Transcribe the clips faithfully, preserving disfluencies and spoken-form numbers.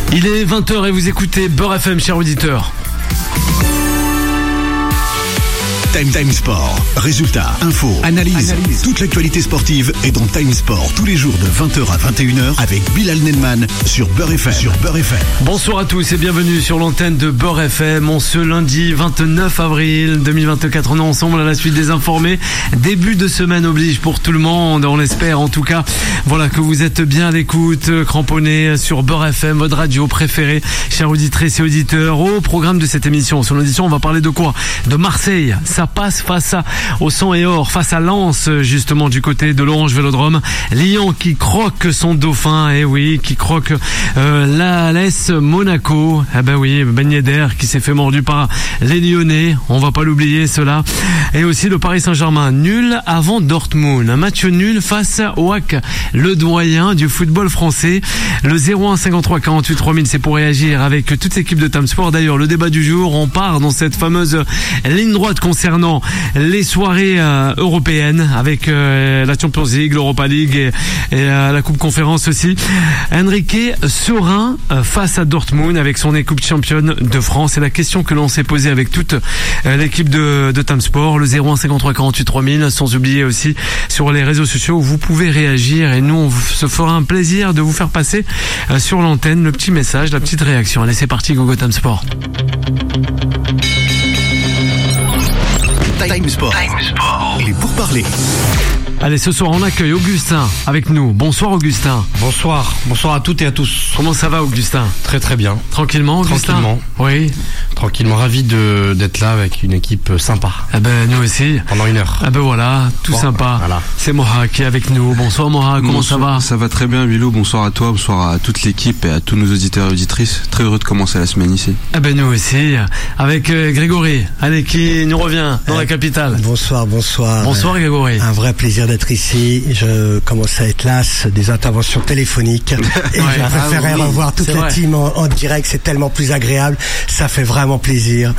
Il est vingt heures et vous écoutez Beurre F M, chers auditeurs. Time Time Sport. Résultats, infos, analyse. Analyse. Toute l'actualité sportive est dans Time Sport tous les jours de vingt heures à vingt et une heures avec Bilal Nenman sur Beurre F M. Sur Beurre F M. Bonsoir à tous et bienvenue sur l'antenne de Beurre F M. En ce lundi vingt-neuf avril deux mille vingt-quatre, on est ensemble à la suite des informés. Début de semaine oblige pour tout le monde, on l'espère en tout cas. Voilà que vous êtes bien à l'écoute, cramponnés sur Beurre F M, votre radio préférée, chers auditrices et auditeurs. Au programme de cette émission, sur l'audition, on va parler de quoi? De Marseille. Ça passe face à, au sang et or, face à Lens, justement, du côté de l'Orange Vélodrome. Lyon qui croque son dauphin, et eh oui, qui croque euh, l'A S Monaco. Ah ben oui, Ben Yedder qui s'est fait mordu par les Lyonnais, on va pas l'oublier cela. Et aussi le Paris Saint-Germain, nul avant Dortmund. Un match nul face au H A C, le doyen du football français. Le zéro un cinquante-trois quarante-huit trois mille, c'est pour réagir avec toute l'équipe de Time Sport. D'ailleurs, le débat du jour, on part dans cette fameuse ligne droite concernant les soirées euh, européennes avec euh, la Champions League, l'Europa League et, et euh, la Coupe Conférence aussi. Enrique serein euh, face à Dortmund avec son équipe championne de France. C'est la question que l'on s'est posée avec toute euh, l'équipe de, de Time Sport. Le zéro un cinquante-trois quarante-huit trois mille, sans oublier aussi sur les réseaux sociaux où vous pouvez réagir et nous on se fera un plaisir de vous faire passer euh, sur l'antenne le petit message, la petite réaction. Allez, c'est parti, Gogo Time Sport. Time Sport. Time Sport. Les pourparlers. Allez, ce soir, on accueille Augustin avec nous. Bonsoir, Augustin. Bonsoir. Bonsoir à toutes et à tous. Comment ça va, Augustin? Très très bien. Tranquillement, Augustin? Tranquillement. Oui. Tranquillement, ravi de, d'être là avec une équipe sympa. Ah ben, nous aussi. Pendant une heure. Ah ben voilà, tout bon, sympa. Voilà. C'est Moha qui est avec nous. Bonsoir, Moha. Comment bonsoir, ça va? Ça va très bien, Bilou. Bonsoir à toi, bonsoir à toute l'équipe et à tous nos auditeurs et auditrices. Très heureux de commencer la semaine ici. Ah ben, nous aussi. Avec euh, Grégory. Allez, qui nous revient dans euh, la capitale. Bonsoir, bonsoir. Bonsoir, Grégory. Un vrai plaisir d'être ici. Je commence à être las des interventions téléphoniques et ouais. je préférerais ah oui, revoir toute la vrai. team en, en direct, c'est tellement plus agréable, ça fait vraiment plaisir.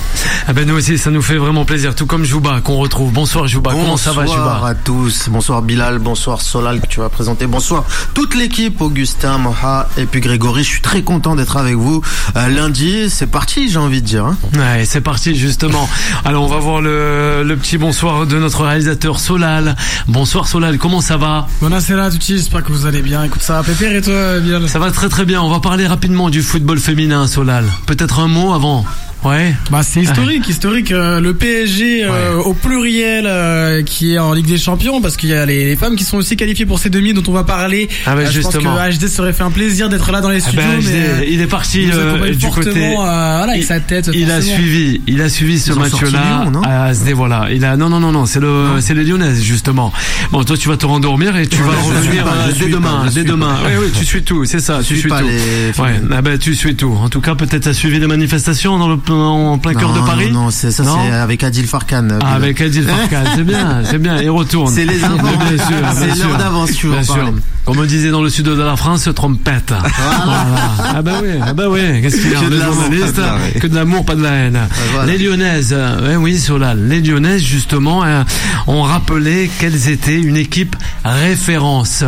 Ah ben nous aussi, ça nous fait vraiment plaisir, tout comme Jouba qu'on retrouve. Bonsoir Jouba, bonsoir comment ça va Jouba? Bonsoir à tous, bonsoir Bilal, bonsoir Solal que tu vas présenter, bonsoir toute l'équipe, Augustin, Moha et puis Grégory, je suis très content d'être avec vous. Euh, lundi, c'est parti, j'ai envie de dire. Hein. Ouais, c'est parti justement. Alors on va voir le, le petit bonsoir de notre réalisateur Solal. Bonsoir Solal, comment ça va? Buonasera a tutti, j'espère que vous allez bien. Écoute, ça va pépère et toi, Bilal? Ça va très très bien. On va parler rapidement du football féminin, Solal. Peut-être un mot avant? Ouais. Bah c'est historique, ouais. historique. Euh, le P S G euh, ouais. au pluriel euh, qui est en Ligue des Champions parce qu'il y a les, les femmes qui sont aussi qualifiées pour ces demi dont on va parler. Ah bah, euh, je justement. pense que H D serait fait un plaisir d'être là dans les studios. Ah bah, mais euh, il est parti euh, du côté. Euh, voilà, avec il, sa tête. Il a suivi, il a suivi ce match-là. À S D, voilà. Il a non non non non, c'est le non. c'est les Lyonnaises justement. Bon, toi tu vas te rendormir et tu vas revenir dès demain, dès demain. Oui oui, tu suis tout, c'est ça, tu suis tout. Ouais. Ah bah tu suis tout. En tout cas, peut-être tu as suivi les manifestations dans le en plein cœur de Paris. Non, non, c'est ça, non c'est avec Adil Farkan. Ah, avec Adil Farkan, c'est bien, c'est bien. Il retourne. C'est les infos, bien sûr, c'est l'heure d'avance, tu vois. Comme on disait dans le sud de la France, trompette. Voilà. Ah bah oui, ah bah oui. Qu'est-ce qu'il y a? Que de journalistes, que de l'amour, pas de la haine. Voilà. Les Lyonnaises, euh, oui, Solal. Les Lyonnaises, justement, euh, ont rappelé qu'elles étaient une équipe référence.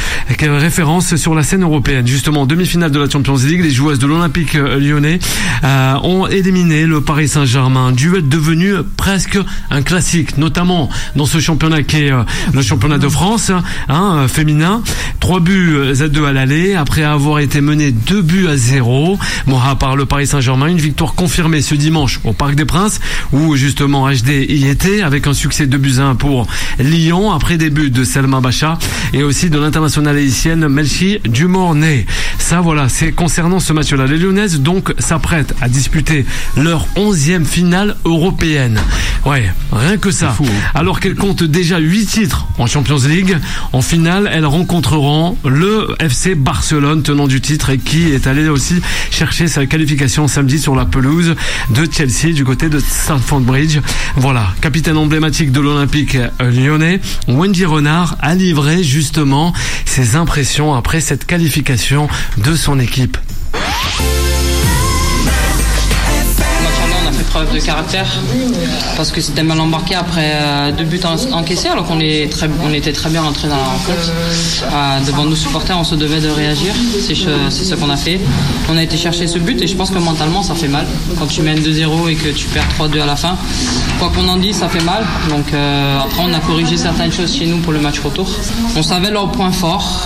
Référence sur la scène européenne. Justement, en demi-finale de la Champions League, les joueuses de l'Olympique lyonnais euh, ont éliminé le Paris Saint-Germain. Duel devenu presque un classique, notamment dans ce championnat qui est euh, le championnat de France, hein, féminin. Trois buts à deux à l'aller, après avoir été mené deux buts à zéro. Moha par le Paris Saint-Germain, une victoire confirmée ce dimanche au Parc des Princes, où justement H D y était, avec un succès de buts à un pour Lyon, après des buts de Selma Bacha, et aussi de l'internationale haïtienne Melchi Dumornay. Ça voilà, c'est concernant ce match-là. Les Lyonnaises donc s'apprêtent à disputer leur onzième finale européenne. Ouais, rien que ça. Fou, hein. Alors qu'elles comptent déjà huit titres en Champions League, en finale, elles rencontreront le F C Barcelone, tenant du titre, et qui est allé aussi chercher sa qualification samedi sur la pelouse de Chelsea, du côté de Stamford Bridge. Voilà, capitaine emblématique de l'Olympique lyonnais, Wendy Renard a livré justement ses impressions après cette qualification de son équipe. preuve de caractère parce que c'était mal embarqué après euh, deux buts en, encaissés alors qu'on est très, on était très bien rentré dans la rencontre. Euh, devant nos supporters, on se devait de réagir. C'est, c'est ce qu'on a fait. On a été chercher ce but et je pense que mentalement ça fait mal. Quand tu mènes deux zéro et que tu perds trois deux à la fin, quoi qu'on en dise, ça fait mal. Donc euh, après on a corrigé certaines choses chez nous pour le match retour. On savait leurs points forts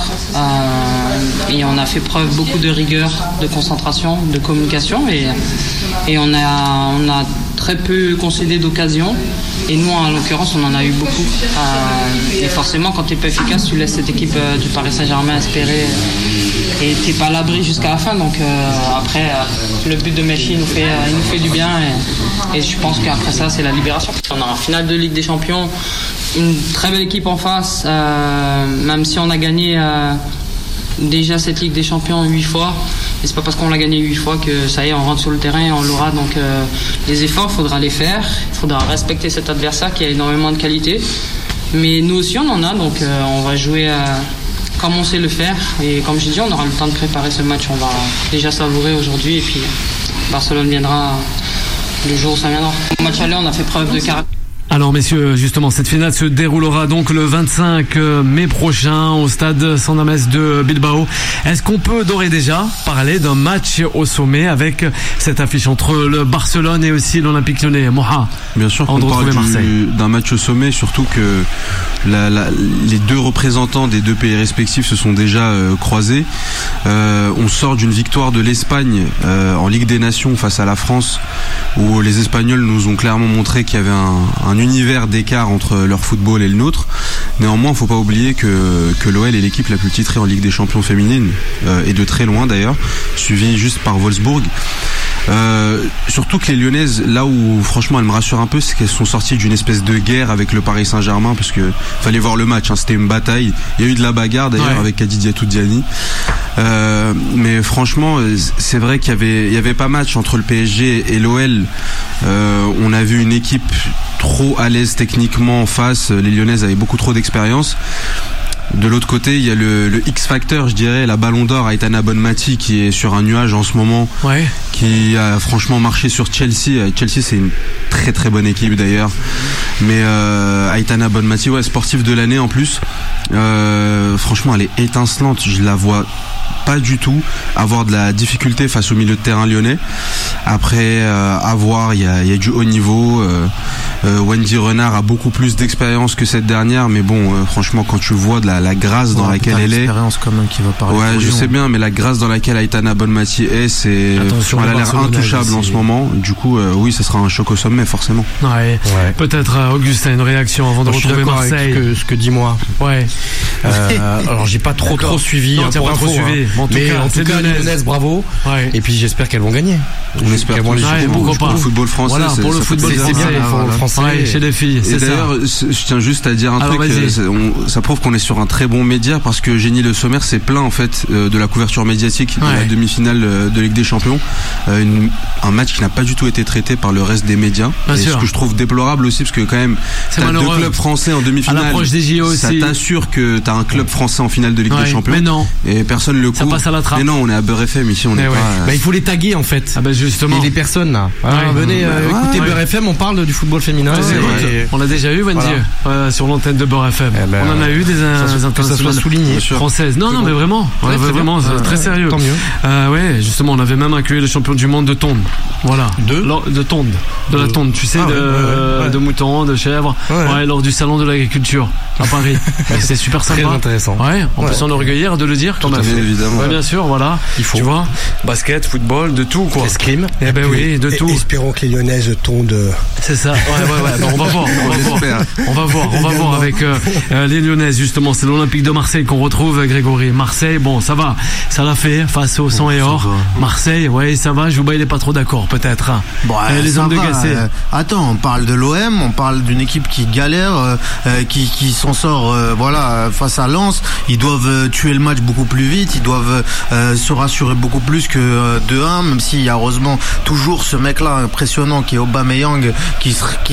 euh, et on a fait preuve beaucoup de rigueur, de concentration, de communication et, et on, a, on a très peu concédé d'occasions et nous en l'occurrence on en a eu beaucoup euh, et forcément quand tu n'es pas efficace tu laisses cette équipe euh, du Paris Saint-Germain espérer et tu n'es pas à l'abri jusqu'à la fin donc euh, après euh, le but de Messi il nous fait, euh, il nous fait du bien et, et je pense qu'après ça c'est la libération. On a en finale de Ligue des Champions une très belle équipe en face euh, même si on a gagné euh, déjà cette Ligue des Champions huit fois et c'est pas parce qu'on l'a gagné huit fois que ça y est on rentre sur le terrain et on l'aura donc euh, les efforts faudra les faire, il faudra respecter cet adversaire qui a énormément de qualité mais nous aussi on en a donc euh, on va jouer euh, comme on sait le faire et comme je dis on aura le temps de préparer ce match, on va déjà savourer aujourd'hui et puis Barcelone viendra le jour où ça viendra. Au match aller on a fait preuve de caractère. Alors messieurs, justement, cette finale se déroulera donc le vingt-cinq mai prochain au stade San Mamés de Bilbao. Est-ce qu'on peut d'ores et déjà parler d'un match au sommet avec cette affiche entre le Barcelone et aussi l'Olympique Lyonnais? Moha. Bien sûr qu'on parle du, d'un match au sommet, surtout que la, la, les deux représentants des deux pays respectifs se sont déjà euh, croisés. Euh, on sort d'une victoire de l'Espagne euh, en Ligue des Nations face à la France, où les Espagnols nous ont clairement montré qu'il y avait un, un univers d'écart entre leur football et le nôtre. Néanmoins, il ne faut pas oublier que, que l'O L est l'équipe la plus titrée en Ligue des Champions féminine, euh, et de très loin d'ailleurs, suivi juste par Wolfsburg. Euh, surtout que les Lyonnaises, là où franchement elles me rassurent un peu, c'est qu'elles sont sorties d'une espèce de guerre avec le Paris Saint-Germain, parce que fallait voir le match, hein, c'était une bataille. Il y a eu de la bagarre d'ailleurs, ouais, avec Kadidiatou Diani. Euh, mais franchement, c'est vrai qu'il y avait, il y avait pas match entre le P S G et l'O L. Euh, on a vu une équipe trop à l'aise techniquement en face. Les Lyonnaises avaient beaucoup trop d'expérience. De l'autre côté, il y a le, le X-Factor, je dirais, la Ballon d'Or, Aitana Bonmati, qui est sur un nuage en ce moment, ouais, qui a franchement marché sur Chelsea. Chelsea, c'est une très très bonne équipe d'ailleurs. Mais euh, Aitana Bonmati, ouais, sportive de l'année en plus. Euh, franchement, elle est étincelante. Je la vois pas du tout avoir de la difficulté face au milieu de terrain lyonnais. Après, euh, à voir, il y a, y a du haut niveau. Euh, euh, Wendy Renard a beaucoup plus d'expérience que cette dernière, mais bon, euh, franchement, quand tu vois de la, la grâce dans ouais, laquelle elle est, l'expérience quand même qui va parler. Ouais, je sais bien, mais la grâce dans laquelle Aitana Bonmati est, c'est, attention, elle a l'air intouchable en ce moment. Du coup, euh, oui, ça sera un choc au sommet, forcément. Ouais. Ouais. Peut-être euh, Augustin, une réaction avant de non, retrouver Marseille. Avec ce que, ce que dit moi. Ouais. Euh, alors j'ai pas trop D'accord. trop suivi. Non, hein, t'as pour pas info, trop suivi. Hein. Bon, en tout mais cas, en tout cas, les Lyonnaises, bravo. Ouais. Et puis j'espère qu'elles vont gagner. On espère pour, les ouais, pourquoi pas. Pour le football français, voilà, c'est, pour le football c'est, français, c'est bien pour le français. Ouais, chez les filles. Et d'ailleurs, ça. je tiens juste à dire un Alors, truc. Euh, on, ça prouve qu'on est sur un très bon média, parce que Génie Le Sommer s'est plaint en fait euh, de la couverture médiatique ouais. de la demi-finale euh, de Ligue des Champions. Euh, une, un match qui n'a pas du tout été traité par le reste des médias. Bien et sûr. Ce que je trouve déplorable aussi, parce que quand même, c'est t'as deux clubs français en demi-finale. À l'approche des J O aussi. Ça t'assure que t'as un club français en finale de Ligue ouais. des Champions. Mais non. Et personne le couvre. Ça passe à la trappe. Mais non, on est à Beurre F M ici, on n'est ouais. pas. Bah, il faut les taguer en fait. Ah bah justement. Et les personnes là. Ouais. Ah, venez euh, ouais. écoutez ouais. Beurre F M, on parle du football féminin. Ouais, ouais. On l'a déjà eu, Wendy, voilà. euh, sur l'antenne de Beurre F M. Eh ben, on en a eu des, des internationales soulignées françaises. Non, non, mais vraiment, ouais, ouais, vraiment, c'est très sérieux. Tant mieux. Euh, ouais, justement, on avait même accueilli le champion du monde de tonde. Voilà. De de tonde, de la tonde, tu sais, ah, de, ouais, ouais. de moutons, de chèvres. Ouais. ouais, lors du salon de l'agriculture à Paris. C'est super sympa. Très intéressant. Ouais, on peut s'enorgueillir de le dire quand même. Évidemment. Ouais, bien sûr, voilà. Il faut. Tu vois, basket, football, de tout quoi. Escrime. Eh ben oui, de tout. Espérons que les Lyonnaises tondent. C'est ça. Ouais, ouais, ouais. Non, on va voir. On va voir. On va voir. On va voir avec euh, euh, les Lyonnaises justement. C'est l'Olympique de Marseille qu'on retrouve, Grégory. Marseille, bon, ça va. Ça l'a fait face au sang et or. Marseille, ouais, ça va. Je vous il est pas trop d'accord, peut-être. Bon, euh, les hommes de Gassé. Euh, attends, on parle de l'O M, on parle d'une équipe qui galère, euh, qui, qui s'en sort, euh, voilà, face à Lens. Ils doivent euh, tuer le match beaucoup plus vite. Ils doivent euh, se rassurer beaucoup plus que euh, deux un, même s'il y a heureusement toujours ce mec-là impressionnant qui est Aubameyang, qui, qui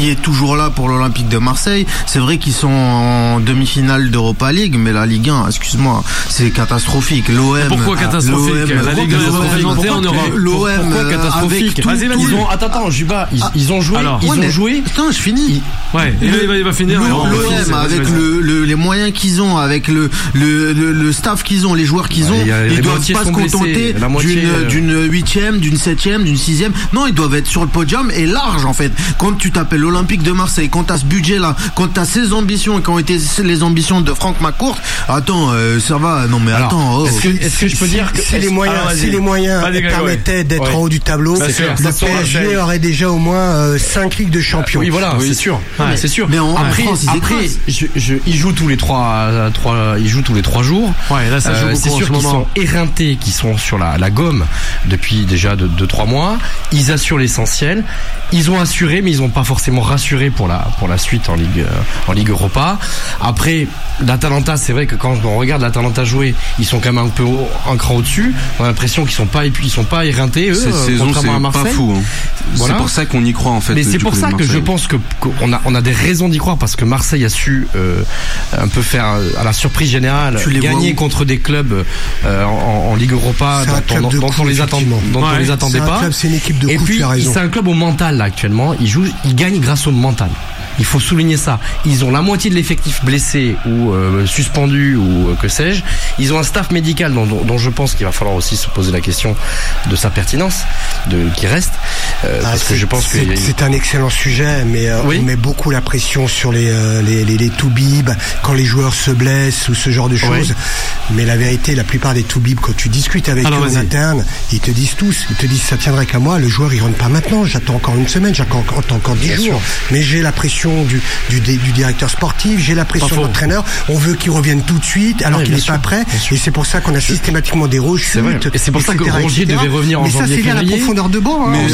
qui est toujours là pour l'Olympique de Marseille. C'est vrai qu'ils sont en demi-finale d'Europa League, mais la Ligue un, excuse-moi, c'est catastrophique. L'O M. Pourquoi catastrophique? L'O M, la Ligue est représentée en Europe. L'O M, pourquoi catastrophique? Tout, vas-y, vas-y. Ils ont, attends, attends, Juba, ils, ils ont joué, Alors, ils ouais, ont mais, joué. Putain, je finis. Il, ouais, il, il, va, il va finir. L'O M, avec le, le, les moyens qu'ils ont, avec le, le, le, le staff qu'ils ont, les joueurs qu'ils ont, ouais, ils doivent pas se contenter d'une, d'une huitième, d'une septième, d'une sixième. Non, ils doivent être sur le podium et large, en fait. Quand tu t'appelles l'Olympique de Marseille, quand t'as ce budget-là, quand t'as ces ambitions et qui ont été les ambitions de Franck McCourt, attends, euh, ça va, non mais alors, attends. Oh. Est-ce que, est-ce que je peux si, dire que si les moyens, ah, si les moyens permettaient d'être ouais. en haut du tableau, le P S G aurait déjà au moins euh, cinq ligues de champions. Oui, voilà, oui. c'est sûr, ouais. c'est sûr. Mais en, après, en France, après, je, je, ils jouent tous les trois, trois, ils jouent tous les trois jours. Ouais, là, ça joue euh, c'est sûr qu'ils sont éreintés, qu'ils sont sur la, la gomme depuis déjà de deux, trois mois. Ils assurent l'essentiel. Ils ont assuré, mais ils n'ont pas forcément rassuré pour la pour la suite en Ligue en Ligue Europa. Après, l'Atalanta, c'est vrai que quand on regarde l'Atalanta jouer, ils sont quand même un peu au, un cran au-dessus. On a l'impression qu'ils sont pas ils sont pas éreintés eux. Cette saison, c'est à Marseille. Pas fou. Hein. Voilà. C'est pour ça qu'on y croit en fait. Mais c'est pour ça que je pense que qu'on a on a des raisons d'y croire parce que Marseille a su euh, un peu faire à la surprise générale gagner contre des clubs euh, en, en Ligue Europa dont, dont, dont on les attend, dont ouais. on les attendait c'est pas. Club, c'est une équipe de Et coup, puis c'est un club au mental là actuellement. Ils jouent, ils gagnent grâce au mental. Il faut souligner ça. Ils ont la moitié de l'effectif blessé ou euh, suspendu ou euh, que sais-je. Ils ont un staff médical dont, dont, dont je pense qu'il va falloir aussi se poser la question de sa pertinence, de qui reste. Euh, ah, parce que je pense que c'est, c'est un excellent sujet, mais euh, oui. on met beaucoup la pression sur les euh, les les, les toubibs quand les joueurs se blessent ou ce genre de choses. Oui. Mais la vérité, la plupart des toubibs, quand tu discutes avec Alors, eux vas-y. en interne, ils te disent tous, ils te disent ça tiendrait qu'à moi. Le joueur il rentre pas maintenant. J'attends encore une semaine, j'attends encore, encore dix jours. Sûr. Mais j'ai la pression Du, du, du directeur sportif, j'ai la pression de l'entraîneur, on veut qu'il revienne tout de suite alors ouais, qu'il n'est pas prêt, et c'est pour ça qu'on a systématiquement des rechutes. Et c'est pour ça que Rongier devait revenir en janvier. Mais ça, c'est lié à la profondeur de banc. Mais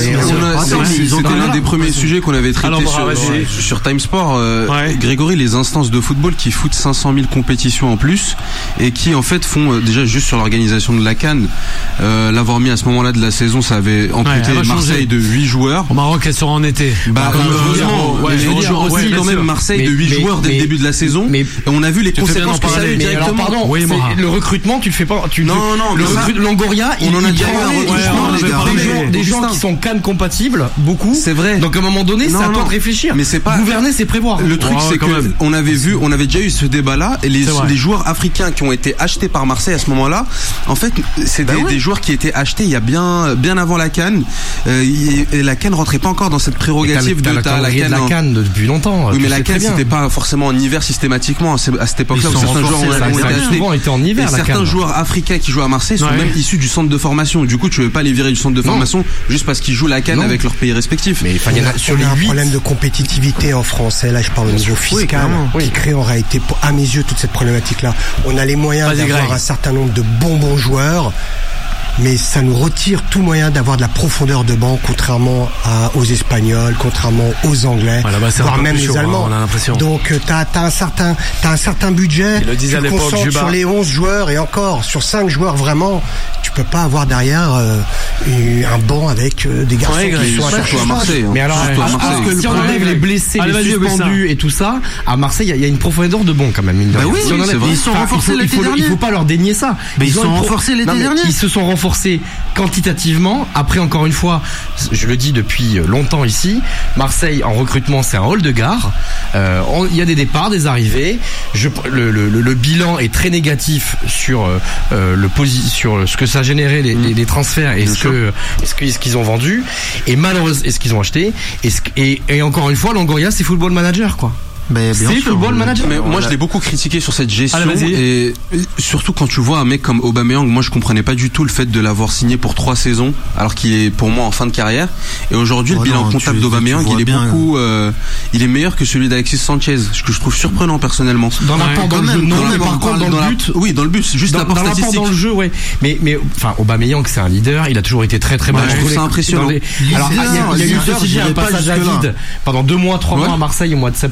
c'était l'un des premiers sujets qu'on avait traité sur Time Sport. Grégory, les instances de football qui foutent cinq cent mille compétitions en plus et qui en fait font déjà juste sur l'organisation de la CAN, l'avoir mis à ce moment-là de la saison, ça avait amputé Marseille de huit joueurs. Au Maroc, elle sera en été. Bah heureusement. Je dire aussi ouais, quand même sûr. Marseille mais, de huit mais, joueurs mais, dès le début de la saison. Mais, on a vu les conséquences que ça a eu directement. Alors, pardon, oui, le recrutement, tu le fais pas. Tu non, le, non, le recrutement. Longoria, on en a déjà parlé. Des gens qui sont cannes compatibles, beaucoup. C'est vrai. Donc à un moment donné, c'est à toi de réfléchir. Mais c'est pas gouverner, c'est prévoir. Le truc, c'est que on avait vu, on avait déjà eu ce débat-là, et les les joueurs africains qui ont été achetés par Marseille à ce moment-là, en fait, c'est des joueurs qui étaient achetés il y a bien bien avant la CAN. Et la CAN rentrait pas encore dans cette prérogative de la CAN depuis longtemps. Oui, mais la CAN, c'était pas forcément en hiver systématiquement à cette époque-là. Certains joueurs ont été achetés. Été en hiver, et certains joueurs africains qui jouent à Marseille sont ouais. même issus du centre de formation. Du coup, tu veux pas les virer du centre de non. formation juste parce qu'ils jouent la CAN avec leur pays respectif. Mais il y a, sur les un problème de compétitivité en France. Et là, je parle au niveau fiscal, oui, qui crée en réalité, à mes yeux, toute cette problématique-là. On a les moyens Vas-y, d'avoir Greg. un certain nombre de bons bons joueurs. Mais ça nous retire tout moyen d'avoir de la profondeur de banc, contrairement à, aux Espagnols, contrairement aux Anglais, voilà, bah voire même les Allemands. Hein, on a l'impression. Donc t'as, t'as un certain, t'as un certain budget. Le tu te concentres sur les onze joueurs et encore sur cinq joueurs vraiment. Tu peux pas avoir derrière euh, un banc avec euh, des garçons ouais, qui sont à Marseille. Mais alors, ouais, à Marseille. Que si on enlève les blessés, Allez, les suspendus et tout ça, à Marseille, il y, y a une profondeur de banc quand même. Mine de bah oui, si oui, c'est vrai. Ils sont renforcés l'été dernier. Il faut pas leur dénier ça. Mais ils sont renforcés l'été dernier. Ils se sont renforcés quantitativement. Après, encore une fois, je le dis depuis longtemps ici, Marseille en recrutement, c'est un hall de gare. Euh, il y a des départs, des arrivées. Je, le, le, le, le bilan est très négatif sur euh, le posi- sur ce que ça a généré les, mmh. les, les transferts et ce que est-ce que, est-ce qu'ils ont vendu et malheureusement est-ce qu'ils ont acheté et, ce, et, et encore une fois, Longoria, c'est football manager quoi. Mais c'est sûr, football manager. Mais moi, je l'ai beaucoup critiqué sur cette gestion. Allez, et surtout quand tu vois un mec comme Aubameyang, moi je comprenais pas du tout le fait de l'avoir signé pour trois saisons, alors qu'il est pour moi en fin de carrière. Et aujourd'hui, oh le bilan non, comptable tu, d'Aubameyang, tu il est bien, beaucoup, euh, il est meilleur que celui d'Alexis Sanchez, ce que je trouve surprenant personnellement. Dans l'apport, dans, dans le jeu, non, mais par contre dans le but, oui, dans le but, juste l'apport statistique. Dans le jeu, ouais. Mais, mais, enfin, Aubameyang, c'est un leader, il a toujours été très très bon. Je trouve ça impressionnant. Alors, il y a eu aussi un passage à vide pendant deux mois, trois mois à Marseille au mois de septembre, octobre.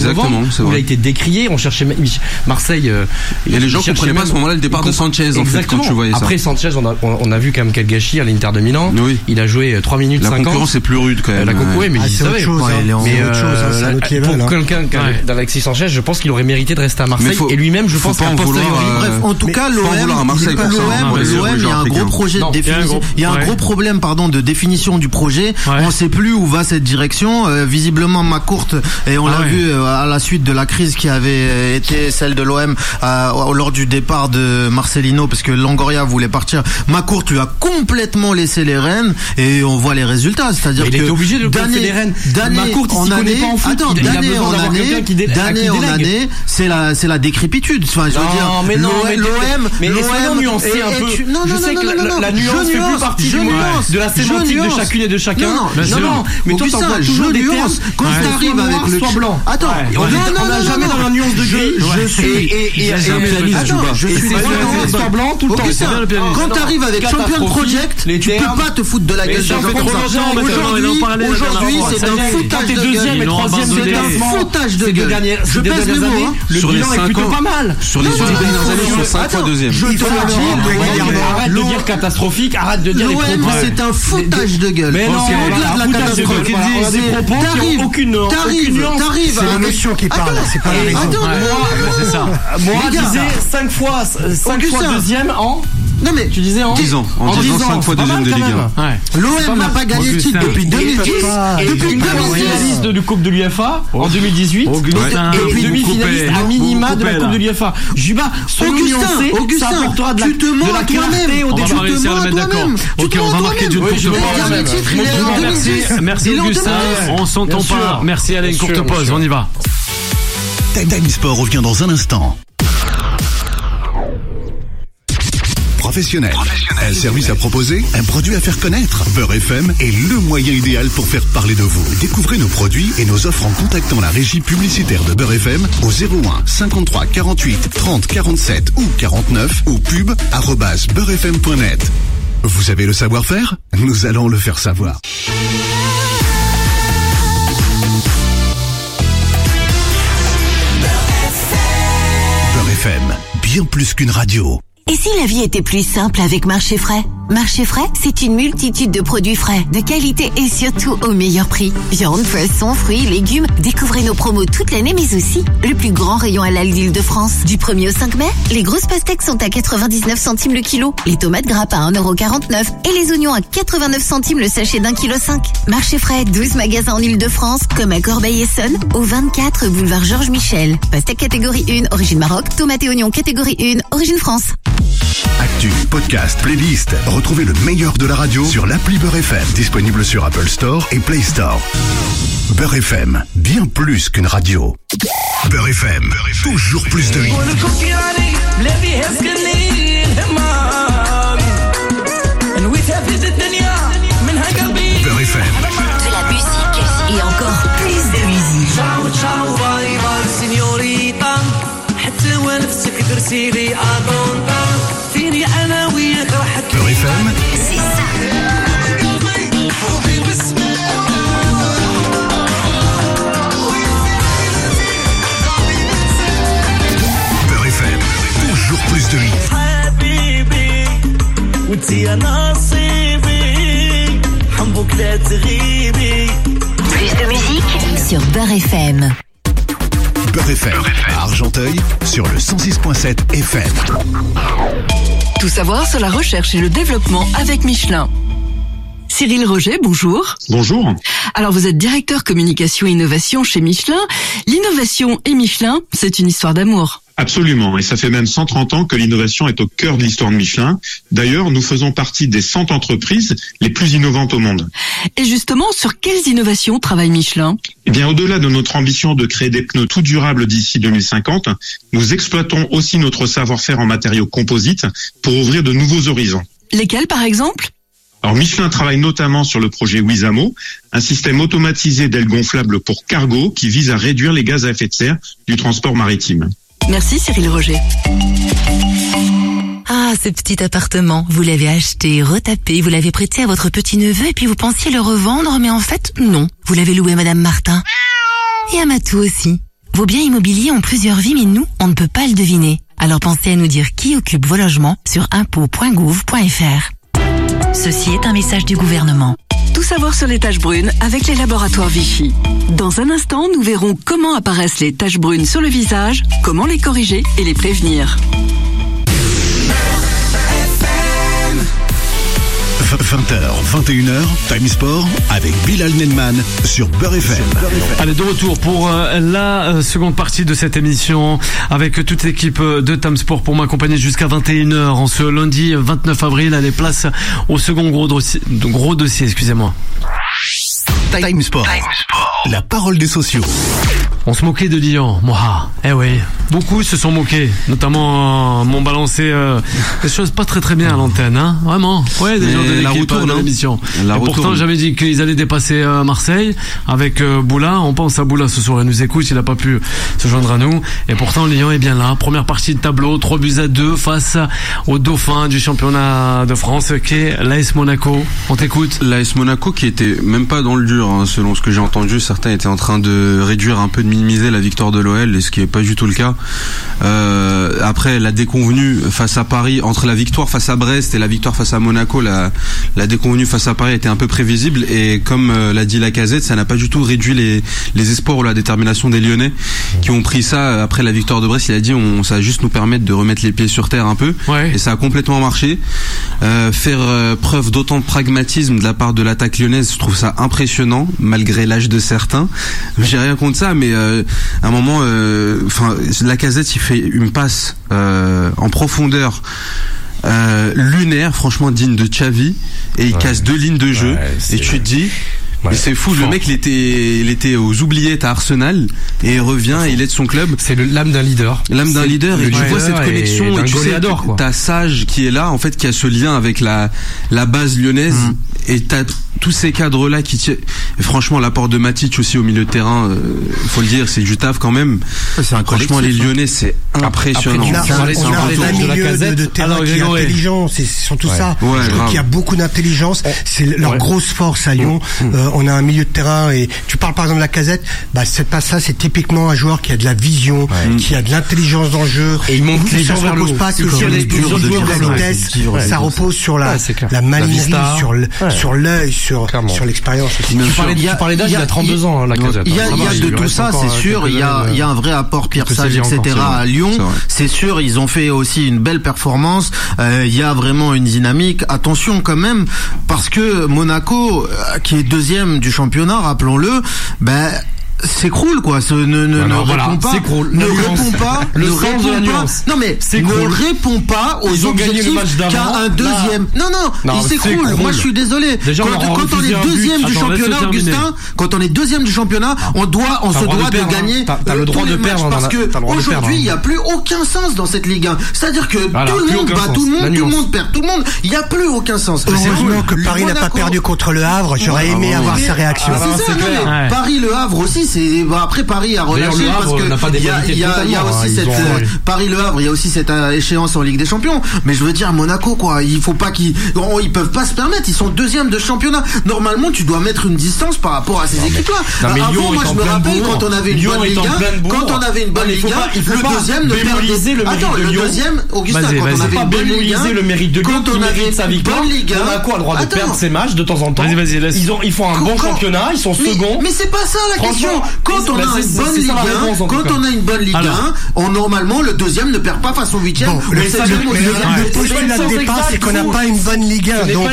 Exactement, novembre, où il a été décrié. On cherchait Marseille. Euh, et les gens comprenaient pas à ce moment-là le départ de Sanchez. En fait, quand tu voyais ça. Après Sanchez, on a, on a vu quand même quel gâchis à l'Inter de Milan. Oui. Il a joué trois minutes cinquante. La concurrence est plus rude quand même. La concurrence, oui, mais ah, il c'est savait. Autre chose, ouais, hein. Mais euh, autre chose, hein, c'est un autre level, pour hein. quelqu'un ouais. d'Alexis Sanchez, je pense qu'il aurait mérité de rester à Marseille. Faut, et lui-même, je pense qu'à posteriori. Bref, en tout cas, l'O M, l'O M, il y a un gros projet de définition. Il y a un gros problème, pardon, de définition du projet. On sait plus où va cette direction. Visiblement, McCourt, et on l'a vu à la suite de la crise qui avait été celle de l'O M lors du départ de Marcelino, parce que Longoria voulait partir. McCourt lui a complètement laissé les rênes et on voit les résultats. C'est-à-dire que il était obligé de laisser les rênes. McCourt, en année, attends, d'année en année, d'année en année, c'est la, c'est la décrépitude. Enfin, je veux dire, mais non, mais l'O M, mais l'O M nuancer un peu. Non, non, je sais que la nuance fait plus partie de la sémantique de chacune et de chacun. Non, non, mais toi, t'en vois toujours des termes. Quand t'arrives avec le soit blanc. Attends, on n'a jamais dans la nuance de gris. Je suis, et attends, je suis soit blanc tout le temps. Quand t'arrives avec Champion Project, tu peux pas te foutre de la gueule des gens comme ça. Aujourd'hui, c'est un foutage de gueule. Deuxième et troisième, c'est un foutage de gueule. Je pèse le mot. Le bilan est plutôt pas mal. Sur les dernières années, ils sont cinq fois deuxième. Je te le dis, arrête de dire catastrophique, arrête de dire les propos. C'est un foutage de gueule. Mais non, au-delà de la catastrophe. On a des propos qui n'ont aucune nuance. T'arrives, c'est l'émotion qui parle, c'est pas la raison. C'est ça. Moi, je disais cinq fois, cinq fois deuxième en. Non mais tu disais en dix ans, en dix ans, cinq fois deuxième de Ligue un. L'O M n'a pas gagné le titre depuis deux mille dix, depuis deux mille dix de Coupe de l'UEFA en deux mille dix-huit et demi-finaliste à minima de la Coupe de l'UEFA. Juba, Augustin, ça apportera de la tu te mens à toi-même. On va réussir à le mettre d'accord. Ok, on va marquer d'une courte pause. Merci Augustin, on s'entend pas. Merci, allez, une courte pause, on y va. Time Sport revient dans un instant. Professionnel. Un service à proposer, un produit à faire connaître. Beurre F M est le moyen idéal pour faire parler de vous. Découvrez nos produits et nos offres en contactant la régie publicitaire de Beurre F M au zéro un cinquante-trois quarante-huit trente quarante-sept ou quarante-neuf ou pub arobase beurrefm point net. Vous avez le savoir-faire? Nous allons le faire savoir. Beurre F M, bien plus qu'une radio. Et si la vie était plus simple avec Marché Frais? Marché Frais, c'est une multitude de produits frais, de qualité et surtout au meilleur prix. Viande, poisson, fruits, légumes, découvrez nos promos toute l'année mais aussi le plus grand rayon halal d'Île-de-France. Du premier au cinq mai, les grosses pastèques sont à quatre-vingt-dix-neuf centimes le kilo, les tomates grappes à un euro quarante-neuf et les oignons à quatre-vingt-neuf centimes le sachet d'un kilo cinq. Marché Frais, douze magasins en Île-de-France, comme à Corbeil-Essonnes, au vingt-quatre boulevard Georges Michel. Pastèque catégorie un, origine Maroc, tomates et oignons catégorie un, origine France. Actu, podcast, playlist. Retrouvez le meilleur de la radio sur l'appli Beurre F M, disponible sur Apple Store et Play Store. Beurre F M, bien plus qu'une radio. Beurre F M, toujours plus de hits. Beurre F M. De la musique et encore plus de musique. Beurre F M. C'est ça. Beurre F M, toujours plus de hits. Plus de musique sur Beurre F M. Beurre F M, à Argenteuil, sur le cent six point sept F M. Tout savoir sur la recherche et le développement avec Michelin. Cyril Roger, bonjour. Bonjour. Alors vous êtes directeur communication et innovation chez Michelin. L'innovation et Michelin, c'est une histoire d'amour. Absolument, et ça fait même cent trente ans que l'innovation est au cœur de l'histoire de Michelin. D'ailleurs, nous faisons partie des cent entreprises les plus innovantes au monde. Et justement, sur quelles innovations travaille Michelin ? Eh bien, au-delà de notre ambition de créer des pneus tout durables d'ici deux mille cinquante, nous exploitons aussi notre savoir-faire en matériaux composites pour ouvrir de nouveaux horizons. Lesquels, par exemple ? Alors, Michelin travaille notamment sur le projet Wizamo, un système automatisé d'ailes gonflables pour cargo qui vise à réduire les gaz à effet de serre du transport maritime. Merci Cyril Roger. Ah, ce petit appartement, vous l'avez acheté, retapé, vous l'avez prêté à votre petit-neveu et puis vous pensiez le revendre, mais en fait, non. Vous l'avez loué à Madame Martin. Et à Matou aussi. Vos biens immobiliers ont plusieurs vies, mais nous, on ne peut pas le deviner. Alors pensez à nous dire qui occupe vos logements sur impôts point gouv point f r. Ceci est un message du gouvernement. Tout savoir sur les taches brunes avec les laboratoires Vichy. Dans un instant, nous verrons comment apparaissent les taches brunes sur le visage, comment les corriger et les prévenir. vingt heures, vingt et une heures, Time Sport avec Bilal Nenman sur Beurre F M. Allez, de retour pour euh, la euh, seconde partie de cette émission avec toute l'équipe de Time Sport pour m'accompagner jusqu'à vingt et une heures en ce lundi vingt-neuf avril. Allez, place au second gros dossier, gros dossier, excusez-moi. Time Sport. Time Sport. La parole des sociaux. On se moquait de Lyon, moi. Eh oui, beaucoup se sont moqués, notamment euh, m'ont balancé euh, des choses pas très très bien à l'antenne, hein. Vraiment. Ouais, des gens de l'équipe de l'émission. Et pourtant, j'avais dit qu'ils allaient dépasser euh, Marseille avec euh, Boula. On pense à Boula ce soir, il nous écoute, il n'a pas pu se joindre à nous. Et pourtant, Lyon est bien là. Première partie de tableau, trois buts à deux face au dauphin du championnat de France, qui est l'A S Monaco. On t'écoute. L'A S Monaco qui était même pas dans le dur, hein, selon ce que j'ai entendu. Certains étaient en train de réduire un peu de minimiser la victoire de l'O L, ce qui est pas du tout le cas. Euh, après la déconvenue face à Paris, entre la victoire face à Brest et la victoire face à Monaco, la, la déconvenue face à Paris était un peu prévisible, et comme euh, l'a dit Lacazette, ça n'a pas du tout réduit les, les espoirs ou la détermination des Lyonnais qui ont pris ça après la victoire de Brest. Il a dit on, ça va juste nous permettre de remettre les pieds sur terre un peu, ouais. Et ça a complètement marché. Euh, faire euh, preuve d'autant de pragmatisme de la part de l'attaque lyonnaise, je trouve ça impressionnant malgré l'âge de certains. J'ai rien contre ça, mais euh, à un moment, enfin, euh, Lacazette il fait une passe euh, en profondeur. Euh, lunaire, franchement digne de Xavi, et il ouais. casse deux lignes de jeu, ouais, et tu te dis ouais. mais c'est fou, fort. Le mec il était, il était aux oubliettes à Arsenal et il revient et il aide son club. C'est le, l'âme d'un leader. L'âme d'un leader, et tu vois cette connexion, et tu sais, t'as Sage qui est là, en fait, qui a ce lien avec la, la base lyonnaise, mmh. et t'as tous ces cadres-là qui tirent. Et franchement, l'apport de Matic aussi au milieu de terrain, euh, faut le dire, c'est du taf quand même. Ouais, c'est un franchement, les Lyonnais, c'est impressionnant. Après, on a, on a un milieu de, de terrain Alors, qui est intelligent, c'est surtout ouais. ça. Ouais, je trouve qu'il y a beaucoup d'intelligence. C'est leur ouais. grosse force à Lyon. Mmh. Euh, on a un milieu de terrain, et tu parles par exemple de Lacazette, bah c'est pas ça, c'est typiquement un joueur qui a de la vision, ouais. qui a de l'intelligence dans le jeu. Et il monte les gens vers le haut. Ça repose pas que sur les de vitesse, ça repose sur la la maninerie, sur sur l'œil, sur sur l'expérience. Tu parlais, tu parlais d'âge, il a trente-deux ans, Lacazette. Il y a, il y a de tout ça, c'est sûr. Il y a, il y a un vrai apport Pierre Sage, et cetera à Lyon. C'est sûr, ils ont fait aussi une belle performance. Euh, il y a vraiment une dynamique. Attention quand même, parce que Monaco, qui est deuxième du championnat, rappelons-le, ben, s'écroule quoi, ce, ne, ne, non, ne non, répond voilà, pas, ne répond pas, le ne répond pas, non mais ne répond pas aux Ils objectifs qu'a un deuxième. Là. Non non, non il s'écroule. Moi je suis désolé. Déjà, quand on, quand on est deuxième du Attends, championnat, Augustin, quand on est deuxième du championnat, on doit, on se doit de, de gagner. T'as, t'as le droit de perdre parce que aujourd'hui il y a plus aucun sens dans cette Ligue un. C'est-à-dire que tout le monde bat tout le monde, tout le monde perd tout le monde. Il y a plus aucun sens. Heureusement que Paris n'a pas perdu contre le Havre. J'aurais aimé avoir sa réaction. Paris, le Havre aussi, c'est après Paris a relâché parce que il y a, il y a, il y a aussi cette euh, Paris Le Havre, il y a aussi cette euh, échéance en Ligue des Champions. Mais je veux dire Monaco quoi, il faut pas qu'ils, oh, ils peuvent pas se permettre, ils sont deuxième de championnat. Normalement, tu dois mettre une distance par rapport à ces non, équipes-là. Non, mais Lyon, avant, moi je me rappelle bourg. Quand on avait une Lyon bonne Ligue un, quand on avait une bonne Ligue un, le deuxième ne perdait. Attends, le deuxième, Augustin, quand on avait une bonne Ligue un, le mérite de Lyon, quand on avait sa victoire, Monaco a le droit de perdre ses matchs de temps en temps. Ils ont, ils font un bon championnat, ils sont seconds. Mais c'est pas ça la question. Quand on a une bonne Ligue un, quand on a une bonne Ligue un, on, normalement le deuxième ne perd pas face au huitième. Bon, le le postulat de départ, c'est qu'on n'a pas une bonne Ligue un. Donc,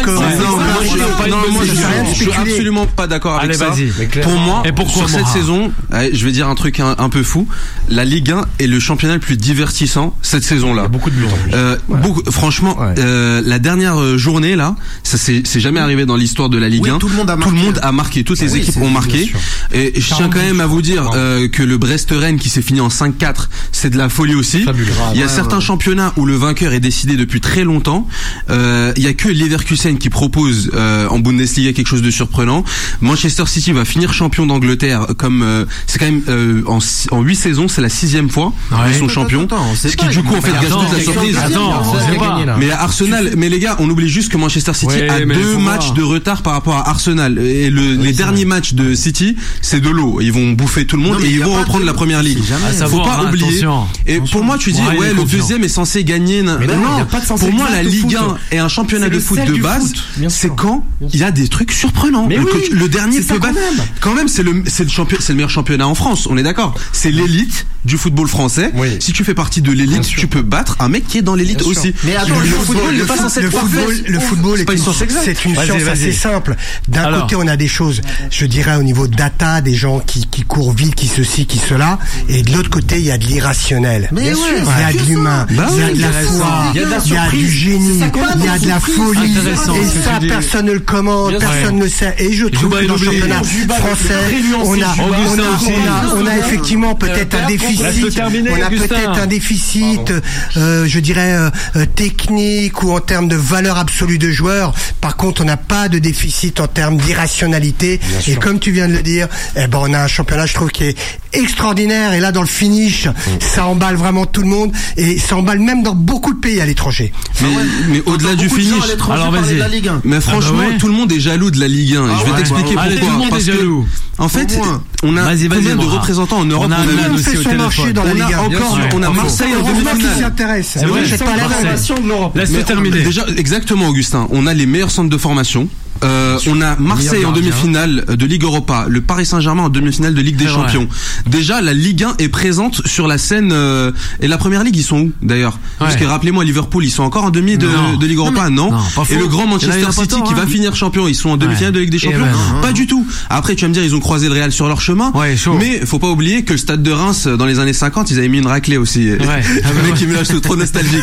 moi je suis absolument pas d'accord avec ça. Pour moi, sur cette saison, je vais dire un truc un peu fou. La Ligue un est le championnat le plus divertissant cette saison-là. Il y a beaucoup de buts en plus. Franchement, la dernière journée là, ça c'est jamais arrivé dans l'histoire de la Ligue un. Tout le monde a marqué, toutes les équipes ont marqué. Et je tiens quand même à vous dire euh, que le Brest-Rennes qui s'est fini en cinq quatre, c'est de la folie aussi. Fabuleux. Il y a ouais, certains ouais. championnats où le vainqueur est décidé depuis très longtemps. Euh, il y a que Leverkusen qui propose euh, en Bundesliga quelque chose de surprenant. Manchester City va finir champion d'Angleterre, comme euh, c'est quand même euh, en en huit saisons, c'est la sixième fois ouais. qu'ils sont champions. Ce qui du coup en fait gâche toute la surprise. Attends, mais à Arsenal, mais les gars, on oublie juste que Manchester City ouais, a deux matchs de retard par rapport à Arsenal, et le, oui, les derniers vrai. matchs de City, c'est de l'eau. ils vont bouffer tout le monde non, et ils vont reprendre de... la première ligue. Ah, faut pas hein, oublier. Attention. Et attention. Pour moi, tu dis, ouais, ouais le deuxième est censé gagner. Mais non, non. Pas de pour moi, la Ligue un est un championnat de foot de base. C'est quand il y a des trucs surprenants. Mais oui, le dernier peut battre. Quand même, c'est le, c'est le champion, c'est le meilleur championnat en France. On est d'accord. C'est l'élite du football français. Oui. Si tu fais partie de l'élite, tu peux battre un mec qui est dans l'élite aussi. Mais attends, le, le football, le, foot, le football, le football est, est une science exacte. C'est une vas-y, science vas-y. assez simple. D'un Alors. côté, on a des choses, je dirais, au niveau data, des gens qui, qui courent vite, qui ceci, qui cela, et de l'autre côté, il y a de l'irrationnel. Mais bien sûr, il y a de l'humain, il y a de la foi, il y a du génie, il y a de la folie, et ça, personne ne le commande, personne ne le sait. Et je trouve que dans le championnat français, on a, on a, on a effectivement peut-être un déficit, on a peut-être un déficit, euh, je dirais, euh, technique ou en termes de valeur absolue de joueurs. Par contre, on n'a pas de déficit en termes d'irrationalité. Et comme tu viens de le dire, eh ben, on a un championnat, je trouve, qui est extraordinaire. Et là, dans le finish, mmh. ça emballe vraiment tout le monde. Et ça emballe même dans beaucoup de pays à l'étranger. Mais, ah ouais. mais au-delà du finish, alors vas-y. La Ligue un. Mais franchement, ah bah ouais. tout le monde est jaloux de la Ligue un. Et ah je vais ouais. t'expliquer bah, pourquoi. Allez, tout le monde Parce est jaloux. Que, en fait, on a vas-y, vas-y, combien de représentants en Europe? On a un aussi au téléphone. On a encore, on a Marseille en demi-finale. C'est vrai, j'ai pas la Laisse-le terminer. Déjà, exactement, Augustin. On a les meilleurs centres de formation. Euh, on a Marseille en demi-finale de Ligue Europa, le Paris Saint-Germain en demi-finale de Ligue des Champions. Déjà, la Ligue un est présente sur la scène. Euh, et la Première Ligue, ils sont où d'ailleurs? Ouais. Parce que rappelez-moi, Liverpool, ils sont encore en demi de, de Ligue Europa, non, non, non Et le grand Manchester City qui va finir champion, ils sont en demi-finale ouais. de Ligue des Champions. Ben, pas du tout. Après, tu vas me dire, ils ont croisé le Real sur leur chemin. Ouais, mais faut pas oublier que le Stade de Reims, dans les années cinquante, ils avaient mis une raclée aussi. Ouais. Le mec qui me lâche trop nostalgique.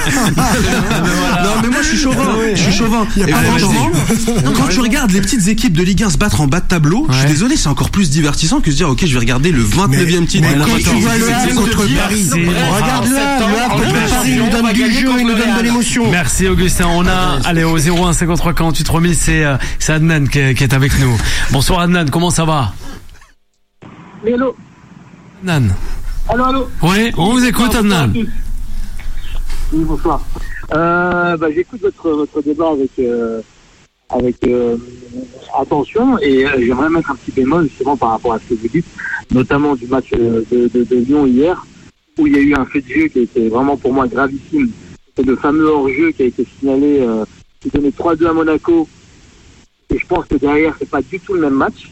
Non, mais moi, je suis chauvin. Je suis chauvin. Et franchement, quand tu regardes les petites équipes de Ligue un se battre en bas de tableau, ouais. je suis désolé, c'est encore plus divertissant que se dire ok, je vais regarder le vingt-neuvième titre. Mais quand tu vois le Havre contre Paris, regarde là, le Havre contre Paris, il nous donne du jeu, il nous donne de l'émotion. Merci Augustin, on a allez au zéro un cinquante-trois quarante-huit trois mille, c'est c'est Adnan qui est, qui est avec nous. Bonsoir Adnan, comment ça va? Oui, allô. Adnan. Allô, allô. Oui, on vous écoute Adnan. Oui, bonsoir. Euh, bah, j'écoute votre votre débat avec euh, avec euh, attention et euh, j'aimerais mettre un petit bémol justement par rapport à ce que vous dites, notamment du match de, de, de Lyon hier où il y a eu un fait de jeu qui était vraiment pour moi gravissime. C'est le fameux hors-jeu qui a été signalé, euh, qui donnait trois deux à Monaco et je pense que derrière c'est pas du tout le même match.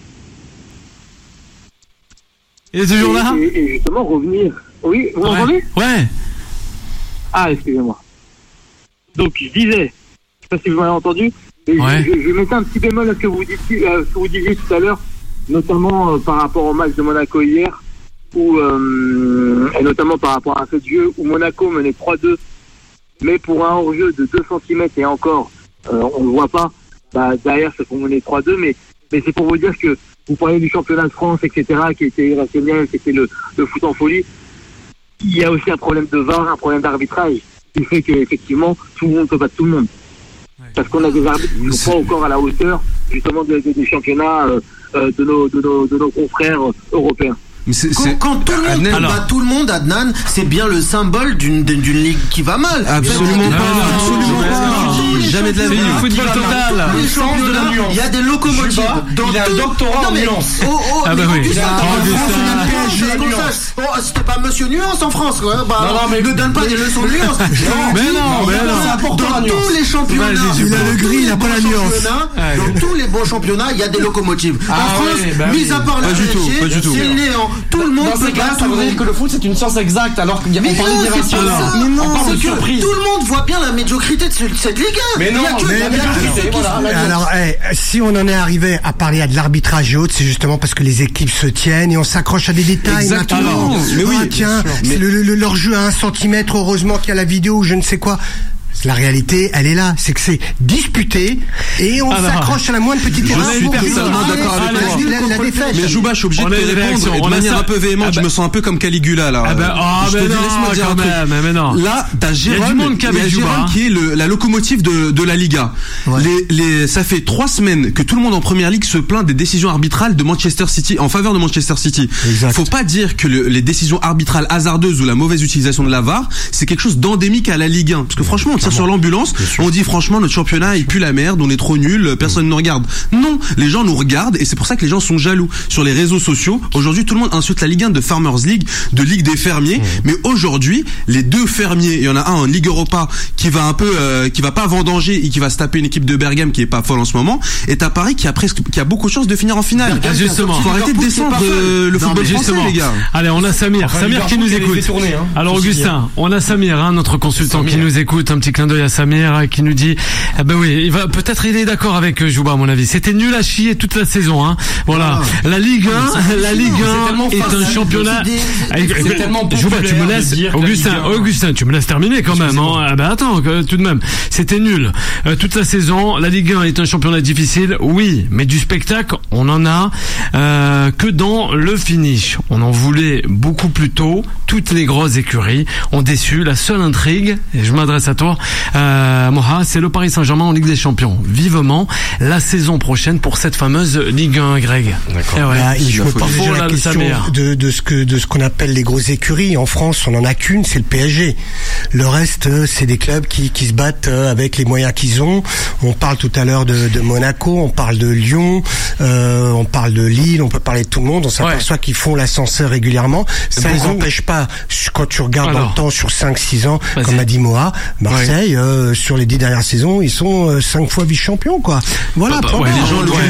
Il est toujours là et, et, et justement revenir. Oui, vous ouais. m'entendez? Ouais. Ah, excusez-moi. Donc je disais, je sais pas si vous m'avez entendu. Et ouais. je, je, je mettais un petit bémol à ce que vous disiez, à ce que vous disiez tout à l'heure, notamment euh, par rapport au match de Monaco hier, où, euh, et notamment par rapport à un fait de jeu où Monaco menait trois deux, mais pour un hors-jeu de deux centimètres et encore, euh, on ne le voit pas, bah, derrière se font mener trois deux, mais, mais c'est pour vous dire que vous parlez du championnat de France, et cetera, qui était irrationnel, qui était le, le foot en folie. Il y a aussi un problème de V A R, un problème d'arbitrage, qui fait qu'effectivement, tout le monde peut battre tout le monde. Parce qu'on a des arbitres qui ne sont pas encore à la hauteur justement des, des, des championnats euh, de, nos, de, nos, de nos confrères européens. Mais c'est, quand, c'est... quand tout le monde Adnan, bat tout le monde, Adnan, c'est bien le symbole d'une, d'une, d'une ligue qui va mal. Absolument pas. Absolument pas. Jamais de la vie. C'est du football total. Il y a des locomotives. Il a un doctorat en nuance. Oh, oh, ah bah oui. Oh, c'était pas Monsieur Nuance en France, quoi. Bah, non, non, mais ne donne pas des leçons de nuance. Mais non, mais non. Dans tous les championnats, il a le gris, il a pas la nuance. Dans tous les bons championnats, il y a des locomotives. En France, mis à part la P S G, c'est le néant. Tout le monde peut battre. Ça veut dire que le foot c'est une science exacte alors qu'il y a on parle d'irrationnel. Mais non, c'est que tout le monde voit bien la médiocrité de cette Ligue un. Mais non, mais la médiocrité. Alors, si on en est arrivé à parler à de l'arbitrage et autres, c'est justement parce que les équipes se tiennent et on s'accroche à des détails. Exactement. Mais oui, tiens, leur jeu à un centimètre, heureusement qu'il y a la vidéo ou je ne sais quoi. La réalité, elle est là, c'est que c'est disputé et on Alors, s'accroche à la moindre petite erreur. Je suis personnellement d'accord avec toi. La, la défaite. Mais Jouba, je suis obligé de te répondre et de manière un peu véhémente. Ah bah, je me sens un peu comme Caligula là. Ah bah, oh, je te dis, laisse-moi dire un truc. Mais non. Là, t'as Jérôme, il y a Jérôme qui est le, la locomotive de, de la Liga. Ouais. Les, les, ça fait trois semaines que tout le monde en première ligue se plaint des décisions arbitrales de Manchester City en faveur de Manchester City. Exact. Faut pas dire que le, les décisions arbitrales hasardeuses ou la mauvaise utilisation de la V A R, c'est quelque chose d'endémique à la Ligue un. Parce que franchement, on partir sur l'ambulance. On dit franchement notre championnat il pue la merde, on est trop nul, personne ne nous regarde. Non, les gens nous regardent et c'est pour ça que les gens sont jaloux. Sur les réseaux sociaux, aujourd'hui tout le monde insulte la Ligue un de Farmers League, de Ligue des fermiers. Mmh. Mais aujourd'hui, les deux fermiers, il y en a un en Ligue Europa qui va un peu, euh, qui va pas vendanger et qui va se taper une équipe de Bergame qui est pas folle en ce moment. Et t'as Paris qui a presque, qui a beaucoup de chances de finir en finale. Bergame, justement. Faut arrêter de descendre euh, le non, football français, les gars. Allez, on a Samir, enfin, Samir qui nous écoute. Tourner, hein. Alors Augustin, on a Samir, hein, notre consultant Samir. Qui nous écoute. Un petit clin d'œil à Samir qui nous dit, eh ben oui, il va peut-être il est d'accord avec Jouba à mon avis. C'était nul à chier toute la saison, hein. Voilà. Ah. La Ligue un, la Ligue un est un championnat. Jouba, tu me laisses, Augustin, Augustin, tu me laisses terminer quand même. Hein. Ah ben attends, tout de même, c'était nul euh, toute la saison. La Ligue un est un championnat difficile, oui, mais du spectacle, on en a euh, que dans le finish. On en voulait beaucoup plus tôt. Toutes les grosses écuries ont déçu. La seule intrigue, et je m'adresse à toi, euh, Moha, c'est le Paris Saint-Germain en Ligue des Champions. Vivement la saison prochaine pour cette fameuse Ligue un, Greg. D'accord. Et ouais, ah, je me pose déjà la question de, de ce que de ce qu'on appelle les grosses écuries. En France, on en a qu'une, c'est le P S G. Le reste, c'est des clubs qui qui se battent avec les moyens qu'ils ont. On parle tout à l'heure de, de Monaco, on parle de Lyon, euh, on parle de Lille, on peut parler de tout le monde. On s'aperçoit ouais. qu'ils font l'ascenseur régulièrement. Ça les empêche pas. Quand tu regardes Alors, dans le temps sur cinq six ans, vas-y. Comme a dit Moha, Marseille, ouais. euh, sur les dix dernières saisons, ils sont euh, cinq fois vice-champions, quoi. Voilà. Bah, bah, ouais, les gens le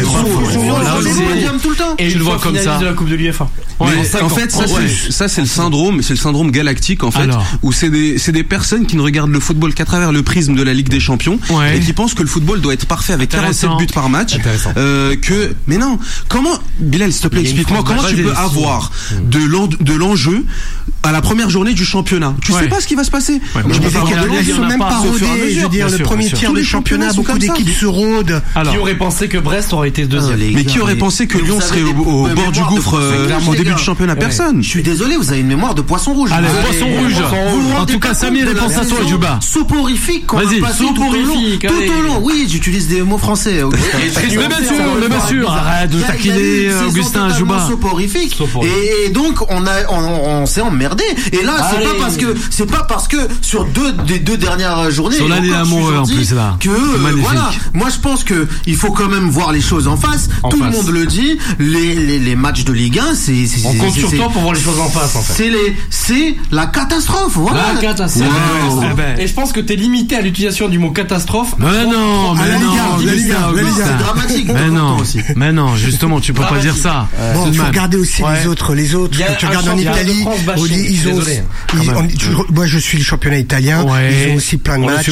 voient tout le temps. Et tu le vois comme ça. De la Coupe de l'U E F A. Ouais, en fait, ça, ouais. c'est, ça, c'est le syndrome, c'est le syndrome galactique, en fait, Alors. où c'est des, c'est des personnes qui ne regardent le football qu'à travers le prisme de la Ligue des Champions, ouais. et qui pensent que le football doit être parfait avec quarante-sept buts par match, euh, que, mais non, comment, Bilal, s'il te plaît, explique-moi, comment tu peux avoir de l'en, de l'enjeu à la première journée du championnat? Tu ouais. sais pas ce qui va se passer. Ouais, mais les équipes sont même pas rodées, je veux dire, le premier tiers du championnat, beaucoup d'équipes se rôdent. Qui aurait pensé que Brest aurait été deuxième? Mais qui aurait pensé que Lyon serait au bord du gouffre au début du championnat? Personne. Je suis désolé, vous avez une mémoire de poisson rouge. Allez, poisson rouge. En tout cas, Samir, réponse à toi, Jouba. Soporifique qu'on a passé tout au long. Tout au long. Oui, j'utilise des mots français. Mais bien sûr, mais bien sûr. Arrête de taquiner Augustin, Jouba. Soporifique. Et donc, on a, on s'est emmerdé. Et là, c'est pas parce que, c'est pas parce que sur deux des deux dernières journées. Sur l'année amoureux en plus là. Que voilà. Moi, je pense que il faut quand même voir les choses en face. Tout le monde le dit. Les les les matchs de Ligue un, c'est on compte sur toi pour voir les choses en face en fait. C'est les c'est la catastrophe. Voilà. La catastrophe. Wow. Ouais, ouais. Et je pense que t'es limité à l'utilisation du mot catastrophe. Mais non, mais non, c'est dramatique. Mais non, mais non, justement, tu peux pas dire ça. Bon, il faut regarder aussi les autres, les autres. Quand tu regardes en Italie, ils ont, moi je suis le championnat italien, ils ont aussi plein de matchs.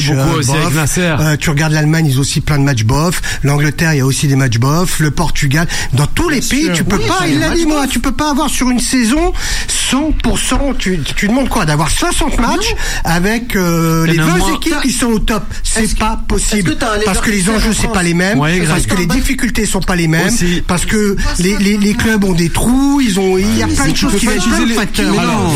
Tu regardes l'Allemagne, ils ont aussi plein de matchs bof. L'Angleterre, il y a aussi des matchs bof. Le Portugal, dans tous les pays, tu peux pas. Il l'a dit moi, tu peux pas avoir sur une saison cent pour cent. Tu tu demandes quoi? D'avoir soixante matchs avec les vingt équipes qui sont au top. C'est pas possible parce que les enjeux c'est pas les mêmes, parce que les difficultés sont pas les mêmes, parce que les les les clubs ont des trous. Ils ont il y a plein de choses qui viennent, plein de facteurs.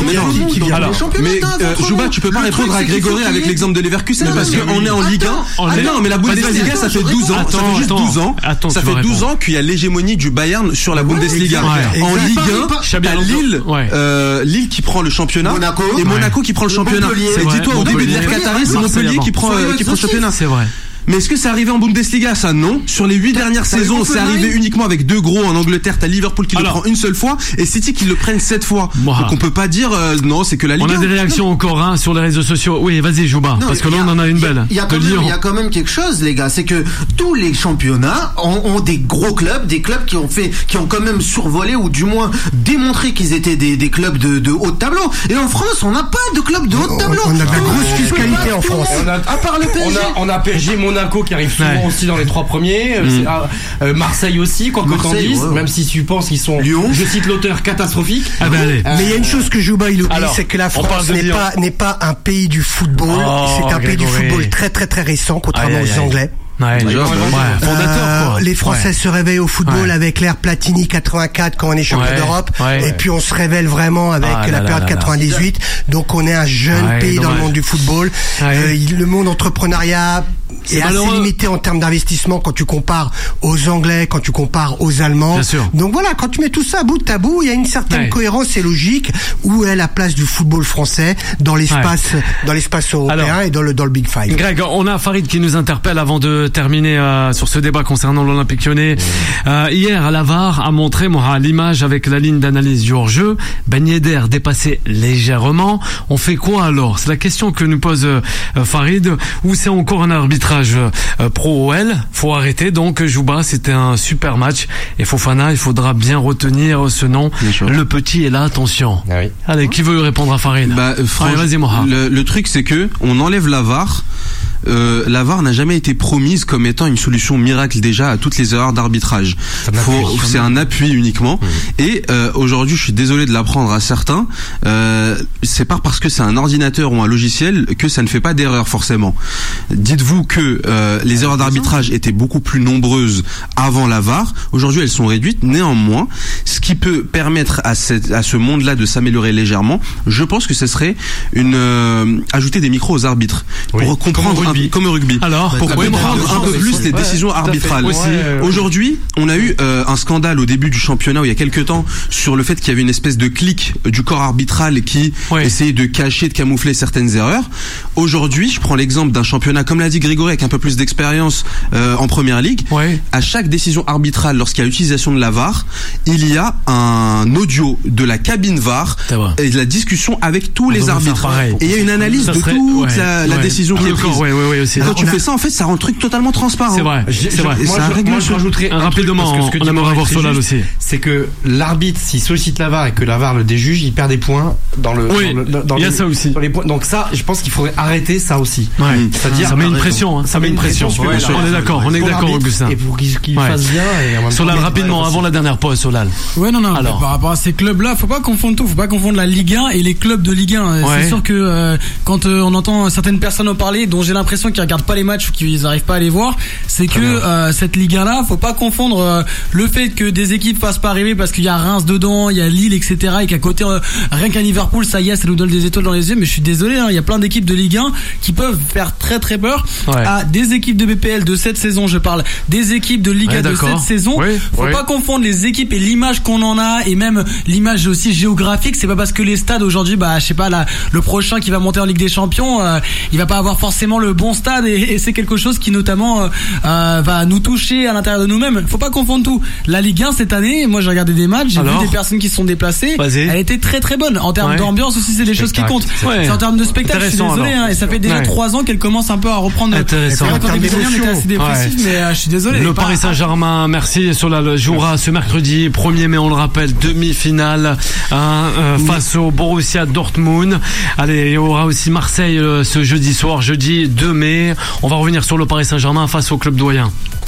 Mais Jouba, tu peux pas répondre à Grégory avec l'exemple de Leverkusen parce qu'on est en Ligue un. Ah non, mais la Bundesliga, ça fait douze ans. Ça fait juste douze ans. Ça fait douze ans qu'il y a l'hégémonie du Bayern sur la Bundesliga. En Ligue un, t'as Lille, Lille qui prend le championnat et Monaco qui prend le championnat. Dis-toi, au début de l'ère Qatari, c'est Montpellier qui prend qui prend le championnat. C'est vrai. Mais est-ce que c'est arrivé en Bundesliga? Ça, non. Sur les huit dernières saisons, c'est arrivé uniquement avec deux gros en Angleterre. T'as Liverpool qui Alors, le prend une seule fois et City qui le prennent sept fois. Moi. Donc on peut pas dire euh, non, c'est que la Ligue. On a des réactions encore hein, sur les réseaux sociaux. Oui, vas-y, Jouba, parce que là on en a une belle. Il y a quand même, il y a quand même quelque chose, les gars, c'est que tous les championnats ont, ont des gros clubs, des clubs qui ont fait, qui ont quand même survolé ou du moins démontré qu'ils étaient des, des clubs de, de haut de tableau. Et en France, on n'a pas de club de haut de tableau. On a de la grosse fiscalité en France. On a, à part le P S G, on a, on a P S G, Monaco qui arrive souvent aussi dans les trois premiers. Mmh. Euh, Marseille aussi, quoi que t'en dises, ouais. Même si tu penses qu'ils sont, Lyon. Je cite l'auteur, catastrophique. Ah ben allez. Euh, Mais il y a une chose que Jouba il oublie, c'est que la France n'est pas n'est pas un pays du football. Oh, c'est un pays du football très très très récent, contrairement aïe, aïe, aux Anglais. Ouais, ouais, ouais, fondateur, quoi. Euh, les Français ouais. se réveillent au football ouais. avec l'ère Platini quatre-vingt-quatre quand on est champion ouais. d'Europe, ouais. et puis on se révèle vraiment avec ah, la là, période là, quatre-vingt-dix-huit. Là. Donc on est un jeune ouais, pays dans le monde du football. Ouais. Euh, le monde entrepreneuriat est assez limité en termes d'investissement quand tu compares aux Anglais, quand tu compares aux Allemands. Bien sûr. Donc voilà, quand tu mets tout ça bout à bout, il y a une certaine ouais. cohérence et logique. Où est la place du football français dans l'espace, ouais. dans l'espace européen Alors, et dans le dans le Big Five. Greg, on a Farid qui nous interpelle avant de terminer euh, sur ce débat concernant l'Olympique Lyonnais. Mmh. Euh, hier, la V A R a montré moi l'image avec la ligne d'analyse du hors-jeu. Ben Yedder dépassé légèrement. On fait quoi alors? C'est la question que nous pose euh, Farid. Ou c'est encore un arbitrage euh, pro O L? Faut arrêter. Donc Jouba, c'était un super match. Et Fofana, il faudra bien retenir ce nom. Le petit est là, attention. Ah oui. Allez, qui veut répondre à Farid? Bah, Allez, vas-y, Moha. Le, le truc, c'est que on enlève la V A R. Euh, la V A R n'a jamais été promise comme étant une solution miracle déjà à toutes les erreurs d'arbitrage. Faut, c'est un appui uniquement. Mmh. Et euh, aujourd'hui, je suis désolé de l'apprendre à certains. Euh, c'est pas parce que c'est un ordinateur ou un logiciel que ça ne fait pas d'erreur forcément. Dites-vous que euh, les erreurs d'arbitrage étaient beaucoup plus nombreuses avant la V A R. Aujourd'hui, elles sont réduites. Néanmoins, ce qui peut permettre à, cette, à ce monde-là de s'améliorer légèrement, je pense que ce serait une euh, ajouter des micros aux arbitres oui. pour comprendre un, comme au rugby. Alors, pour comprendre un peu plus les décisions ouais, arbitrales. Ouais, ouais, ouais. Aujourd'hui, on a eu euh, un scandale au début du championnat, où il y a quelques temps, sur le fait qu'il y avait une espèce de clique du corps arbitral qui ouais. essayait de cacher, de camoufler certaines erreurs. Aujourd'hui, je prends l'exemple d'un championnat, comme l'a dit Grégory, avec un peu plus d'expérience euh, en première ligue. Ouais. À chaque décision arbitrale, lorsqu'il y a utilisation de la V A R, il y a un audio de la cabine V A R et de la discussion avec tous on les arbitres. Et il y a une analyse ça de serait, toute ouais, la, la ouais. décision qui est prise. Ouais, ouais, ouais, aussi. Quand tu fais ça, en fait, ça rend le truc totalement transparent. C'est vrai, c'est vrai. Moi, ça je, moi, je rajouterais un rapidement, truc, parce que ce que on aimerait voir Solal aussi. C'est que l'arbitre, s'il sollicite la V A R et que la V A R le déjuge, il perd des points dans le. Oui, dans le, dans il y a les, ça aussi. Dans les points. Donc ça, je pense qu'il faudrait arrêter ça aussi. Ouais. C'est-à-dire, ça met une pression. Hein, ça met une pression. Ouais, on est d'accord, on est d'accord, Augustin. Et pour qu'il fasse bien. Solal, rapidement, avant la dernière pause, Solal. Ouais, non, non. Par rapport à ces clubs-là, faut pas confondre tout. Faut pas confondre la Ligue un et les clubs de Ligue un. C'est sûr que quand on entend certaines personnes en parler, dont j'ai l'impression qu'ils regardent pas les matchs ou qu'ils n'arrivent pas à les voir, c'est que euh, cette Ligue un là, faut pas confondre euh, le fait que des équipes fassent pas arriver parce qu'il y a Reims dedans, il y a Lille, et cetera, et qu'à côté euh, rien qu'à Liverpool, ça y est, ça nous donne des étoiles dans les yeux. Mais je suis désolé, hein, il y a plein d'équipes de Ligue un qui peuvent faire très très peur ouais. à des équipes de B P L de cette saison. Je parle des équipes de Ligue un ouais, de cette saison. Oui, faut oui. pas confondre les équipes et l'image qu'on en a, et même l'image aussi géographique. C'est pas parce que les stades aujourd'hui, bah je sais pas, là, le prochain qui va monter en Ligue des Champions, euh, il va pas avoir forcément le bon stade, et, et c'est quelque chose qui notamment euh, euh, va nous toucher à l'intérieur de nous-mêmes. Faut pas confondre tout. La Ligue un cette année, moi j'ai regardé des matchs, j'ai Alors vu des personnes qui se sont déplacées. Vas-y. Elle était très très bonne en termes ouais. d'ambiance aussi. C'est des choses qui comptent. Ouais. C'est en termes de spectacle. Je suis désolé, hein, et ça fait déjà trois ouais. ans qu'elle commence un peu à reprendre. Intéressant. Quand on était assez dépressif, ouais. mais euh, je suis désolé. Le Paris Saint-Germain, merci. Solal jouera ce mercredi premier mai, on le rappelle, demi-finale hein, euh, face au Borussia Dortmund. Allez, il y aura aussi Marseille euh, ce jeudi soir, jeudi deux mai. On va revenir sur le Paris Saint-Germain face au club doyen.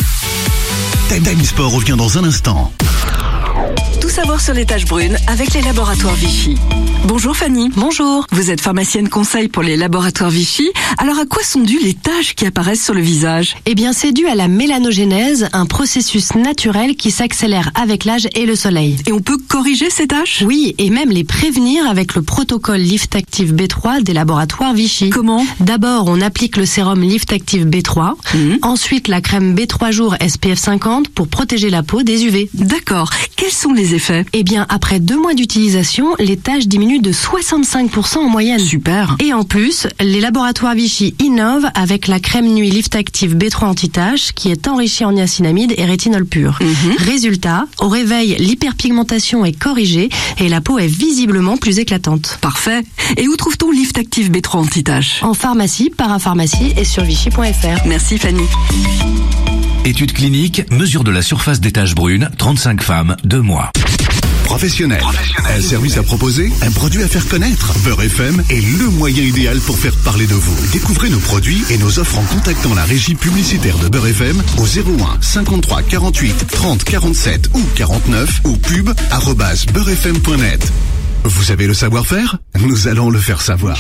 Time Sport revient dans un instant. Tout savoir sur les taches brunes avec les laboratoires Vichy. Bonjour Fanny. Bonjour. Vous êtes pharmacienne conseil pour les laboratoires Vichy. Alors à quoi sont dues les taches qui apparaissent sur le visage? Eh bien c'est dû à la mélanogénèse, un processus naturel qui s'accélère avec l'âge et le soleil. Et on peut corriger ces taches? Oui, et même les prévenir avec le protocole Lift Active B trois des laboratoires Vichy. Comment? D'abord on applique le sérum Lift Active B trois, mmh. ensuite la crème B trois jours S P F cinquante pour protéger la peau des U V. D'accord. Quels sont les effets? Eh bien après deux mois d'utilisation, les taches diminuent de soixante-cinq pour cent en moyenne. Super. Et en plus, les laboratoires Vichy innovent avec la crème nuit Lift Active B trois anti-taches qui est enrichie en niacinamide et rétinol pur. Mmh. Résultat, au réveil, l'hyperpigmentation est corrigée et la peau est visiblement plus éclatante. Parfait. Et où trouve-t-on Lift Active B trois anti-taches? En pharmacie, parapharmacie et sur vichy point f r. Merci Fanny. Étude clinique, mesure de la surface des taches brunes, trente-cinq femmes, deux mois. Professionnel. Un service à proposer, un produit à faire connaître. Beurre F M est le moyen idéal pour faire parler de vous. Découvrez nos produits et nos offres en contactant la régie publicitaire de Beurre F M au zéro un cinquante-trois quarante-huit trente quarante-sept ou quarante-neuf ou pub arobase beurrefm point net. Vous avez le savoir-faire? Nous allons le faire savoir.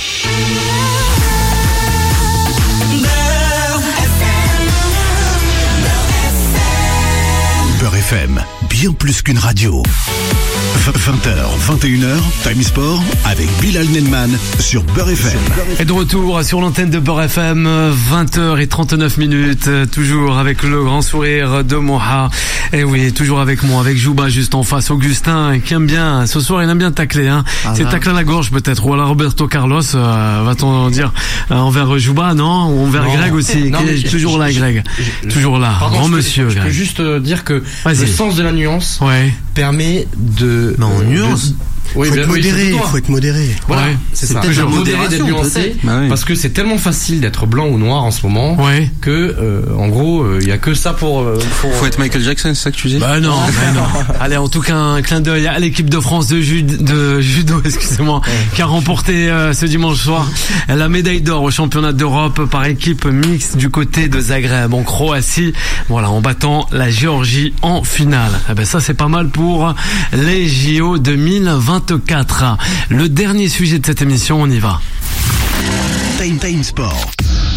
Beurre F M, bien plus qu'une radio. vingt heures, vingt et une heures, Time Sport avec Bilal Nenman sur Beurre F M. Et de retour sur l'antenne de Beurre F M, vingt heures trente-neuf minutes, toujours avec le grand sourire de Moha. Et oui, toujours avec moi, avec Jouba juste en face, Augustin, qui aime bien, ce soir il aime bien tacler, hein. Ah, c'est tacler à la gorge peut-être, ou alors Roberto Carlos, euh, va-t-on dire, euh, envers Jouba, non, ou envers non, Greg aussi, non, qui est toujours là, Greg. Je, je, toujours là, pardon, grand je monsieur. Peux, je Greg. peux juste dire que Vas-y. Le sens de la nuance ouais. permet de... Non, euh, nuance de, Oui, faut, être oui, modéré, il faut être modéré. Voilà, ouais, c'est, c'est ça. Toujours modéré d'être nuancé, bah oui. Parce que c'est tellement facile d'être blanc ou noir en ce moment ouais. que, euh, en gros, il euh, y a que ça pour, euh, pour. Faut être Michael Jackson, c'est ça que tu dis? Bah non, bah non. Allez, en tout cas, un clin d'œil à l'équipe de France de, ju- de judo, excusez-moi, ouais. qui a remporté euh, ce dimanche soir la médaille d'or au championnat d'Europe par équipe mixte du côté de Zagreb en Croatie. Voilà, en battant la Géorgie en finale. Eh ben ça, c'est pas mal pour les J O deux mille vingt-quatre. Le dernier sujet de cette émission, on y va. Time Time Sport.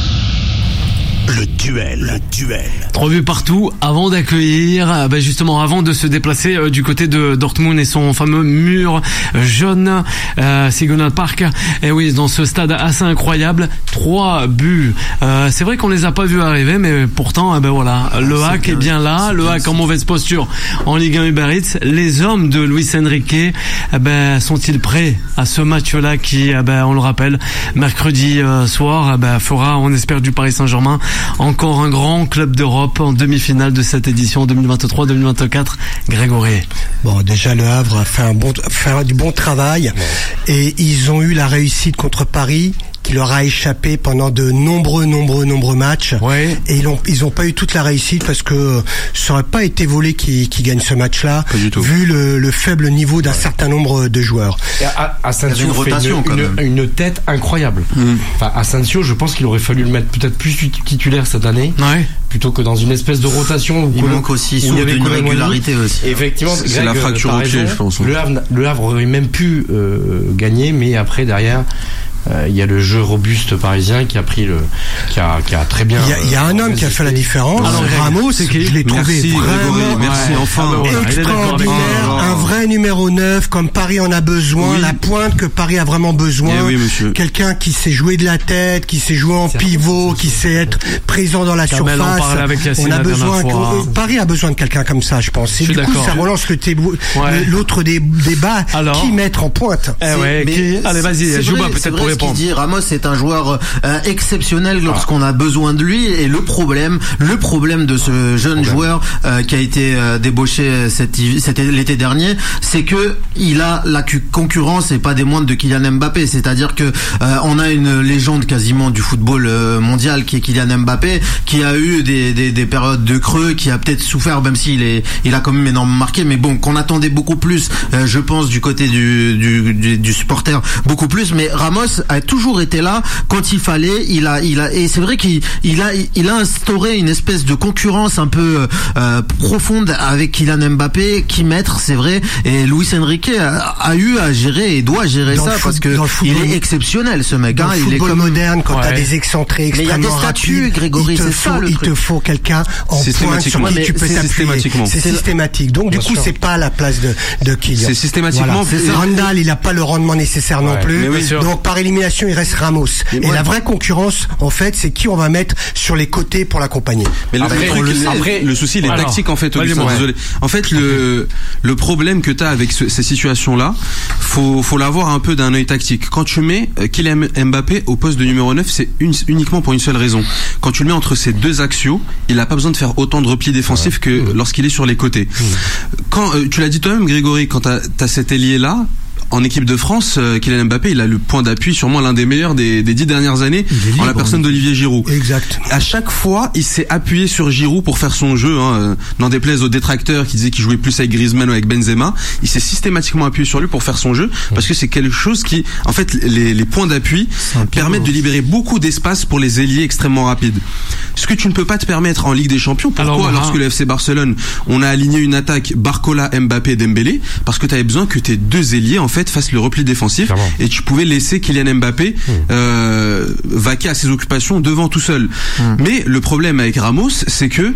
Le duel, le duel. Trois vues partout avant d'accueillir, bah justement avant de se déplacer euh, du côté de Dortmund et son fameux mur jaune, euh, Signal Park. Et oui, dans ce stade assez incroyable, trois buts. Euh, c'est vrai qu'on les a pas vus arriver, mais pourtant, eh ben voilà, le hack est bien là, le hack en mauvaise posture en Ligue un Uber Eats. Les hommes de Luis Enrique, eh ben sont-ils prêts à ce match-là qui, eh ben on le rappelle, mercredi euh, soir, eh ben fera, on espère, du Paris Saint-Germain encore un grand club d'Europe en demi-finale de cette édition deux mille vingt-trois deux mille vingt-quatre. Grégory. Bon, déjà le Havre a fait un bon, fait du bon travail et ils ont eu la réussite contre Paris qui leur a échappé pendant de nombreux, nombreux, nombreux matchs. Ouais. Et ils ont, ils ont pas eu toute la réussite parce que ça aurait pas été volé qui, qui gagne ce match-là, vu le, le faible niveau d'un ouais. certain nombre de joueurs. Et à, Asensio fait une, une, une tête incroyable. Mm. Enfin, Asensio, je pense qu'il aurait fallu le mettre peut-être plus titulaire cette année, ouais. plutôt que dans une espèce de rotation. Il manque aussi sur une régularité aussi. Et effectivement, c'est, Greg, la fracture au pied, je pense. Le Havre, le Havre aurait même pu euh, gagner, mais après derrière. Il euh, y a le jeu robuste parisien qui a pris le, qui a, qui a très bien. Il y a, y a un homme qui a fait la différence. Alors, Ramos, c'est qui? Je l'ai trouvé merci, vraiment merci, enfin, extraordinaire. Un vrai numéro neuf, comme Paris en a besoin, oui. La pointe que Paris a vraiment besoin. Eh oui, monsieur. Quelqu'un qui sait jouer de la tête, qui sait jouer en c'est pivot, qui sait être présent dans la Kamel surface. On, on a besoin, que, Paris a besoin de quelqu'un comme ça, je pense. Et du coup, ça relance le tébo, ouais. l'autre des débats. Alors, qui mettre en pointe? Eh ouais, qui, allez, vas-y, Jouba peut-être pour répondre. Dit, Ramos est un joueur euh, exceptionnel lorsqu'on a besoin de lui, et le problème, le problème de ce jeune problème. joueur euh, qui a été euh, débauché cet, cet l'été dernier, c'est que il a la concurrence et pas des moindres de Kylian Mbappé. C'est-à-dire que euh, on a une légende quasiment du football euh, mondial qui est Kylian Mbappé, qui a eu des, des, des périodes de creux, qui a peut-être souffert, même s'il est, il a quand même énormément marqué, mais bon, qu'on attendait beaucoup plus, euh, je pense, du côté du, du, du, du supporter, beaucoup plus. Mais Ramos a toujours été là quand il fallait. Il a, il a, et c'est vrai qu'il, il a, il a instauré une espèce de concurrence un peu euh, profonde avec Kylian Mbappé, qui mettre, c'est vrai. Et Luis Enrique a, a eu à gérer et doit gérer dans ça foot, parce que il est exceptionnel, ce mec. Dans hein, le il football est comme moderne, quand ouais. t'as des excentrés extrêmement rapides, Grégory, c'est faut, ça, le il truc. te faut quelqu'un en pointe sur qui tu peux t'appuyer. C'est systématique. Donc du coup, c'est pas à la place de de Kylian. C'est systématiquement. Randall, il a pas le rendement nécessaire non plus. Donc par élimination, il reste Ramos. Et ouais. la vraie concurrence, en fait, c'est qui on va mettre sur les côtés pour l'accompagner. Mais le, après, truc, le, après, le souci, il est alors, tactique en fait. Augustin, ouais. Désolé. En fait, le le problème que t'as avec ce, ces situations-là, faut faut l'avoir un peu d'un œil tactique. Quand tu mets Kylian Mbappé au poste de numéro neuf, c'est une, uniquement pour une seule raison. Quand tu le mets entre ces deux axiaux, il a pas besoin de faire autant de repli défensif ouais. que mmh. lorsqu'il est sur les côtés. Mmh. Quand euh, tu l'as dit toi-même, Grégory, quand t'as t'as cet ailier-là. En équipe de France, euh, Kylian Mbappé, il a le point d'appui, sûrement l'un des meilleurs des, des dix dernières années, libre, en la personne d'Olivier Giroud. Exact. À chaque fois, il s'est appuyé sur Giroud pour faire son jeu. Hein, n'en déplaise aux détracteurs qui disaient qu'il jouait plus avec Griezmann ou avec Benzema, il s'est systématiquement appuyé sur lui pour faire son jeu, parce que c'est quelque chose qui, en fait, les, les points d'appui permettent de libérer beaucoup d'espace pour les ailiers extrêmement rapides. Ce que tu ne peux pas te permettre en Ligue des Champions. Pourquoi, Alors, lorsque le F C Barcelone, on a aligné une attaque Barcola, Mbappé, Dembélé, parce que tu avais besoin que tes deux ailiers en fait fassent le repli défensif. Clairement. Et tu pouvais laisser Kylian Mbappé mmh. euh, vaquer à ses occupations devant tout seul. Mmh. Mais le problème avec Ramos, c'est que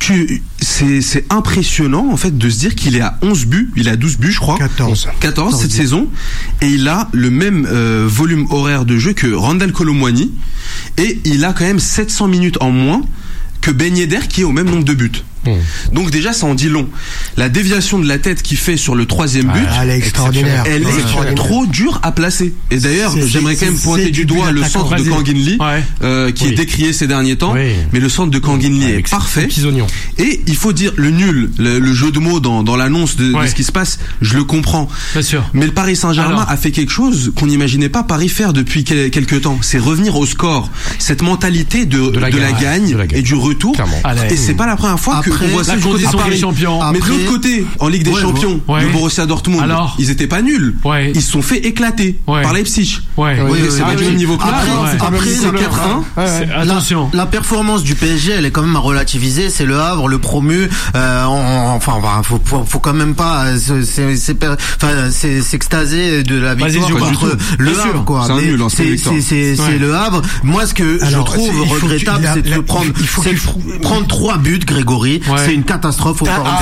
tu, c'est, c'est impressionnant, en fait, de se dire qu'il est à onze buts, il a douze buts, je crois. quatorze. quatorze cette saison. Et il a le même, euh, volume horaire de jeu que Randal Kolo Muani. Et il a quand même sept cents minutes en moins que Ben Yedder, qui est au même nombre de buts. Mmh. Donc déjà ça en dit long. La déviation de la tête qu'il fait sur le troisième but, ah, elle est extraordinaire. Elle est extraordinaire. Trop dure à placer. Et d'ailleurs c'est, j'aimerais c'est, quand même pointer du doigt le centre de Kangin Lee, ouais. euh, qui oui. est décrié ces derniers temps. Oui. Mais le centre de Kangin Lee ouais, est parfait. Et il faut dire le nul, le, le jeu de mots dans, dans l'annonce de, ouais. de ce qui se passe, je le comprends. Bien sûr. Mais le Paris Saint-Germain Alors. a fait quelque chose qu'on n'imaginait pas Paris faire depuis quelques temps. C'est revenir au score. Cette mentalité de, de, la, de, la gagne, de la gagne et du retour. Clairement. Et c'est pas la première fois que Après, on voit ça du côté des champions. Mais de l'autre côté, en Ligue des ouais, Champions, ouais. le Borussia Dortmund, Alors, ils étaient pas nuls. Ouais. Ils se sont fait éclater ouais. par Leipzig. Ouais. Ouais. C'est pas du même niveau que là. Après, c'est quatre un. Attention. La performance du P S G, elle est quand même à relativiser. C'est le Havre, le promu. Euh, enfin, faut, faut, faut quand même pas s'extaser de la victoire contre le Havre, quoi. C'est nul, c'est le Havre. Moi, ce que je trouve regrettable, c'est de prendre, prendre trois buts, Grégory. C'est une catastrophe au Fort.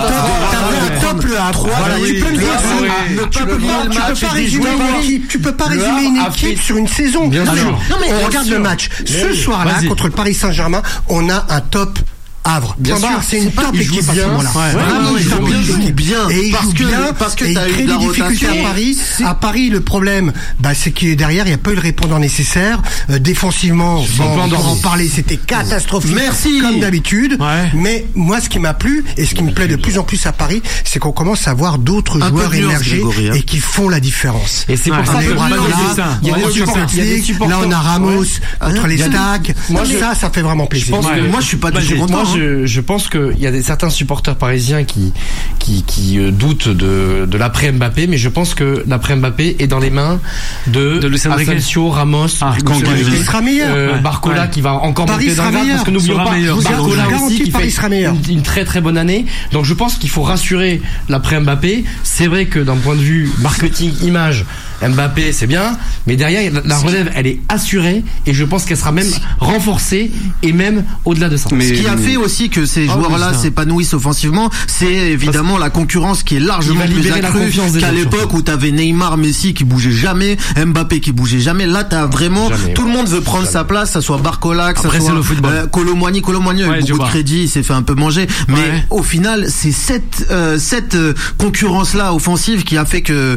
Tu peux pas résumer une équipe sur une saison. Non mais on regarde le match. Ce soir-là, contre le Paris Saint-Germain, on a un top Havre. Bien sûr, c'est une top équipe à ce moment-là. Vraiment, il joue bien, il joue bien. Et il joue bien parce que t'as eu de la rotation à Paris. À Paris, le problème, bah, c'est que derrière, il n'y a pas eu le répondant nécessaire. Euh, défensivement, bon, on va en parler, c'était catastrophique. Merci. Comme d'habitude. Ouais. Mais moi, ce qui m'a plu, et ce qui me plaît de plus en plus à Paris, c'est qu'on commence à voir d'autres joueurs émerger et qui font la différence. Et c'est pour ça que il y a des supporters. Là, on a Ramos, contre les Stacks. Ça, ça fait vraiment plaisir. Moi, je suis pas du tout content. Je, je pense qu'il y a des, certains supporters parisiens qui, qui, qui euh, doutent de, de l'après Mbappé, mais je pense que l'après Mbappé est dans les mains de, de Asensio, Ramos, ah, il sera meilleur. Euh, Barcola ouais. qui va encore Paris monter dans le parce que n'oublions pas meilleur. Barcola aussi qui fait une, une très très bonne année. Donc je pense qu'il faut rassurer l'après Mbappé. C'est vrai que d'un point de vue marketing, image, Mbappé c'est bien, mais derrière la relève elle est assurée et je pense qu'elle sera même renforcée et même au-delà de ça. Mais ce qui a fait aussi que ces oh, joueurs-là s'épanouissent offensivement, c'est évidemment la concurrence qui est largement plus accrue qu'à l'époque où t'avais Neymar, Messi qui bougeait jamais, Mbappé qui bougeait jamais. Là t'as vraiment jamais, tout ouais. le monde veut prendre jamais. sa place, ça soit Barcola, que ça soit euh, Kolo Muani, Kolo Muani avec ouais, beaucoup de crédit, il s'est fait un peu manger, mais ouais. au final c'est cette euh, cette euh, concurrence-là offensive qui a fait que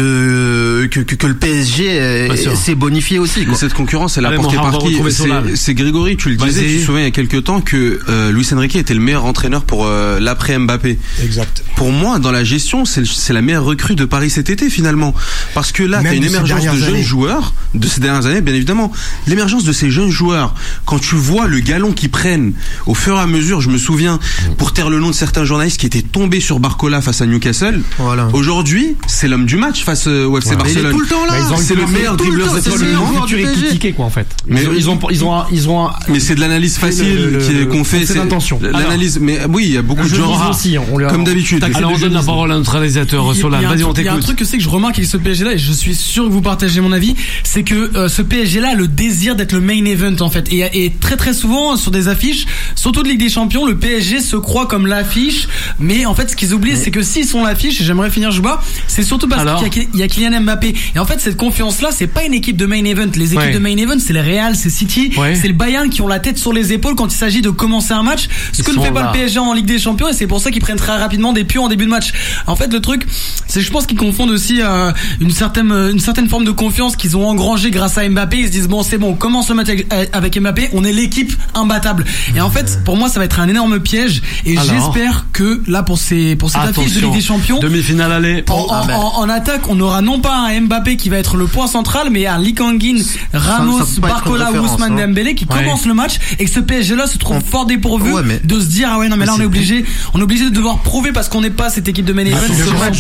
que Que, que, que le P S G euh, s'est bonifié aussi. Mais cette concurrence, elle a porté par qui? C'est, c'est Grégory, tu le disais, Vas-y. tu te souviens il y a quelques temps que euh, Luis Enrique était le meilleur entraîneur pour euh, l'après Mbappé. Exact. Pour moi, dans la gestion, c'est, c'est la meilleure recrue de Paris cet été finalement, parce que là, t'as une émergence de jeunes années. joueurs de ces dernières années, bien évidemment. L'émergence de ces jeunes joueurs, quand tu vois le galon qu'ils prennent au fur et à mesure, je me souviens, pour taire le nom de certains journalistes qui étaient tombés sur Barcola face à Newcastle. Voilà. Aujourd'hui, c'est l'homme du match face au F C voilà. Barcelone. Tout le temps là, bah, c'est le meilleur dribbleur de futur et critiqué quoi en fait. Mais ils ont ils ont ils ont mais c'est de l'analyse facile qu'on fait, c'est l'intention. L'analyse mais oui, il y a beaucoup de gens aussi, comme d'habitude. Alors on donne la parole à notre réalisateur Solal. Vas-y, on t'écoute. Il y a un truc que c'est que je remarque avec ce P S G là et je suis sûr que vous partagez mon avis, c'est que ce P S G là a le désir d'être le main event en fait et très très souvent sur des affiches, surtout de Ligue des Champions, le P S G se croit comme l'affiche, mais en fait ce qu'ils oublient c'est que s'ils sont l'affiche, et j'aimerais finir je vois, c'est surtout parce qu'il y a Kylian Mbappé. Et en fait, cette confiance-là, c'est pas une équipe de main event. Les équipes ouais. de main event, c'est le Real, c'est City, ouais. c'est le Bayern qui ont la tête sur les épaules quand il s'agit de commencer un match. Ce Ils que ne fait pas là. le P S G en Ligue des Champions, et c'est pour ça qu'ils prennent très rapidement des pions en début de match. En fait, le truc, c'est je pense qu'ils confondent aussi euh, une certaine une certaine forme de confiance qu'ils ont engrangée grâce à Mbappé. Ils se disent bon, c'est bon, on commence le match avec, avec Mbappé, on est l'équipe imbattable. Et en fait, pour moi, ça va être un énorme piège. Et Alors, j'espère que là, pour ces pour cette attention. affiche de Ligue des Champions, demi-finale aller. En, en, en, en attaque, on aura non pas un Mbappé qui va être le point central, mais un Lee Kangin, Ramos, ça, ça Barcola ou Ousmane hein. Dembélé qui ouais. commence le match et que ce P S G là se trouve fort dépourvu ouais, mais... de se dire ah ouais non mais là on est obligé on est obligé de devoir prouver parce qu'on n'est pas cette équipe de main event. Le match du Havre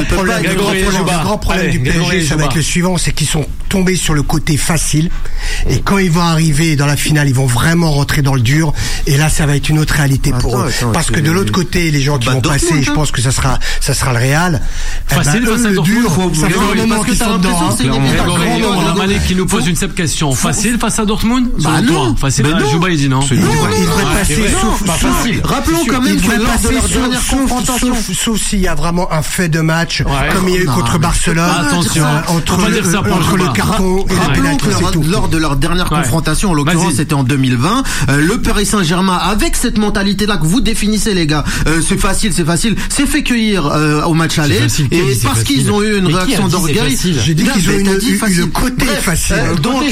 grand problème, le grand problème, le grand problème du P S G, ça va être le suivant, c'est qu'ils sont tombés sur le côté facile. Et quand ils vont arriver dans la finale, ils vont vraiment rentrer dans le dur. Et là, ça va être une autre réalité pour eux. Parce que de l'autre côté, les gens qui vont passer, je pense que ça sera, ça sera le Real. Facile, eux, le dur, ça fait un moment qu'ils sont dedans. On a Malik qui nous pose une simple question. Facile face à Dortmund? Bah non. Facile. Jouba, il dit non. Non, ils devraient passer sauf, pas facile. Rappelons quand même que lors de leur dernière confrontation, sauf s'il y a vraiment un fait de match, comme il y a eu contre Barcelone, attention, entre le carton et rappelons que lors de leur dernière confrontation, en l'occurrence, c'était en deux mille vingt, le Paris Saint-Germain, avec cette mentalité-là que vous définissez, les gars, c'est facile, c'est facile, s'est fait cueillir au match aller, et parce qu'ils ont eu une réaction d'orgueil, j'ai dit qu'ils ont eu le côté facile. Donc,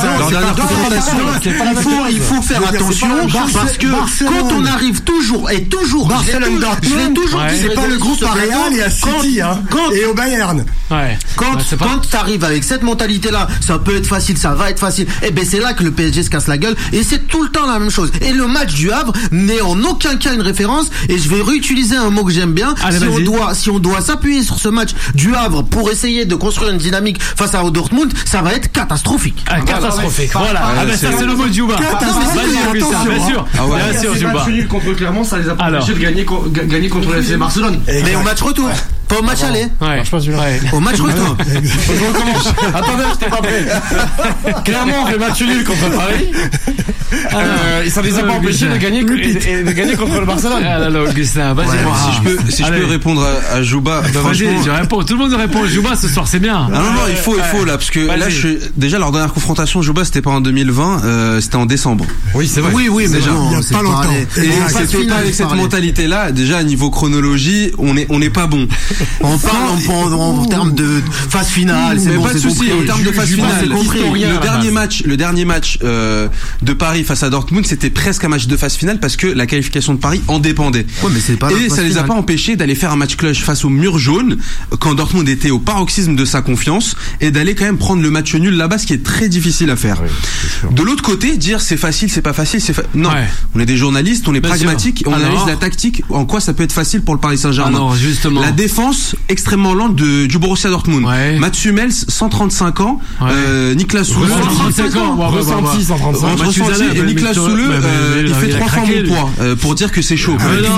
il faut faire attention, parce que quand on arrive toujours, et toujours, Barcelone, je l'ai toujours dit, c'est pas le groupe à Real et à City, et au Bayern. Quand, quand t'arrives avec cette mentalité-là, ça peut être facile, ça va être facile, et ben c'est là que le P S G se casse la gueule, et c'est tout le temps la même chose. Et le match du Havre n'est en aucun cas une référence, et je vais réutiliser un mot que j'aime bien. Allez, si on doit, si on doit s'appuyer sur ce match du Havre pour essayer de construire une dynamique face à Dortmund, ça va être catastrophique. Ah, catastrophique. Voilà. Ah, ben ça c'est le mot de Juba. Vas-y, Augustin, bien sûr. Bien sûr, Juba. Match nul contre Clermont, ça les a pas empêchés de gagner, gagner contre le F C Barcelone. Mais au match retour. Pas au match aller. Ouais, je pense ouais. Au match retour. Je recommence. Attendez, j'étais pas prêt. Clairement, on fait match nul contre Paris. Euh, ça les a pas empêchés de gagner, et de gagner contre le Barcelone. Ah là là, Augustin, vas-y. Ouais, si je peux, si je peux répondre à, à Jouba. Bah, vas-y, je réponds. Tout le monde répond. Jouba, ce soir, c'est bien. Ah non, non, il faut, il faut, là, parce que là, je suis, déjà, leur dernière confrontation, Jouba, c'était pas en deux mille vingt, euh, c'était en décembre. Oui, c'est vrai. Oui, oui, mais déjà. Non, il y a pas longtemps. Et c'était pas avec cette mentalité-là, déjà, à niveau chronologie, on est, on est pas bon. On parle en, en, en termes de phase finale, c'est mais bon, pas de souci. En termes de phase finale, le dernier match, le dernier match euh, de Paris face à Dortmund, c'était presque un match de phase finale parce que la qualification de Paris en dépendait. Ouais, mais c'est pas et ça les a finale. pas empêchés d'aller faire un match clutch face au mur jaune quand Dortmund était au paroxysme de sa confiance et d'aller quand même prendre le match nul là-bas, ce qui est très difficile à faire. Ouais, de l'autre côté, dire c'est facile, c'est pas facile, c'est fa... non. Ouais. On est des journalistes, on est Bien pragmatiques, sûr. on Alors... analyse la tactique, en quoi ça peut être facile pour le Paris Saint-Germain. Alors, justement. La défense extrêmement lente de, du Borussia Dortmund. Ouais. Mats Hummels, cent trente-cinq ans, ouais. euh, Niklas Soule, cent trente-cinq ans, ressenti, cent trente-cinq ans, et Niklas Soule, il fait trois fois mon poids, euh, pour dire que c'est chaud.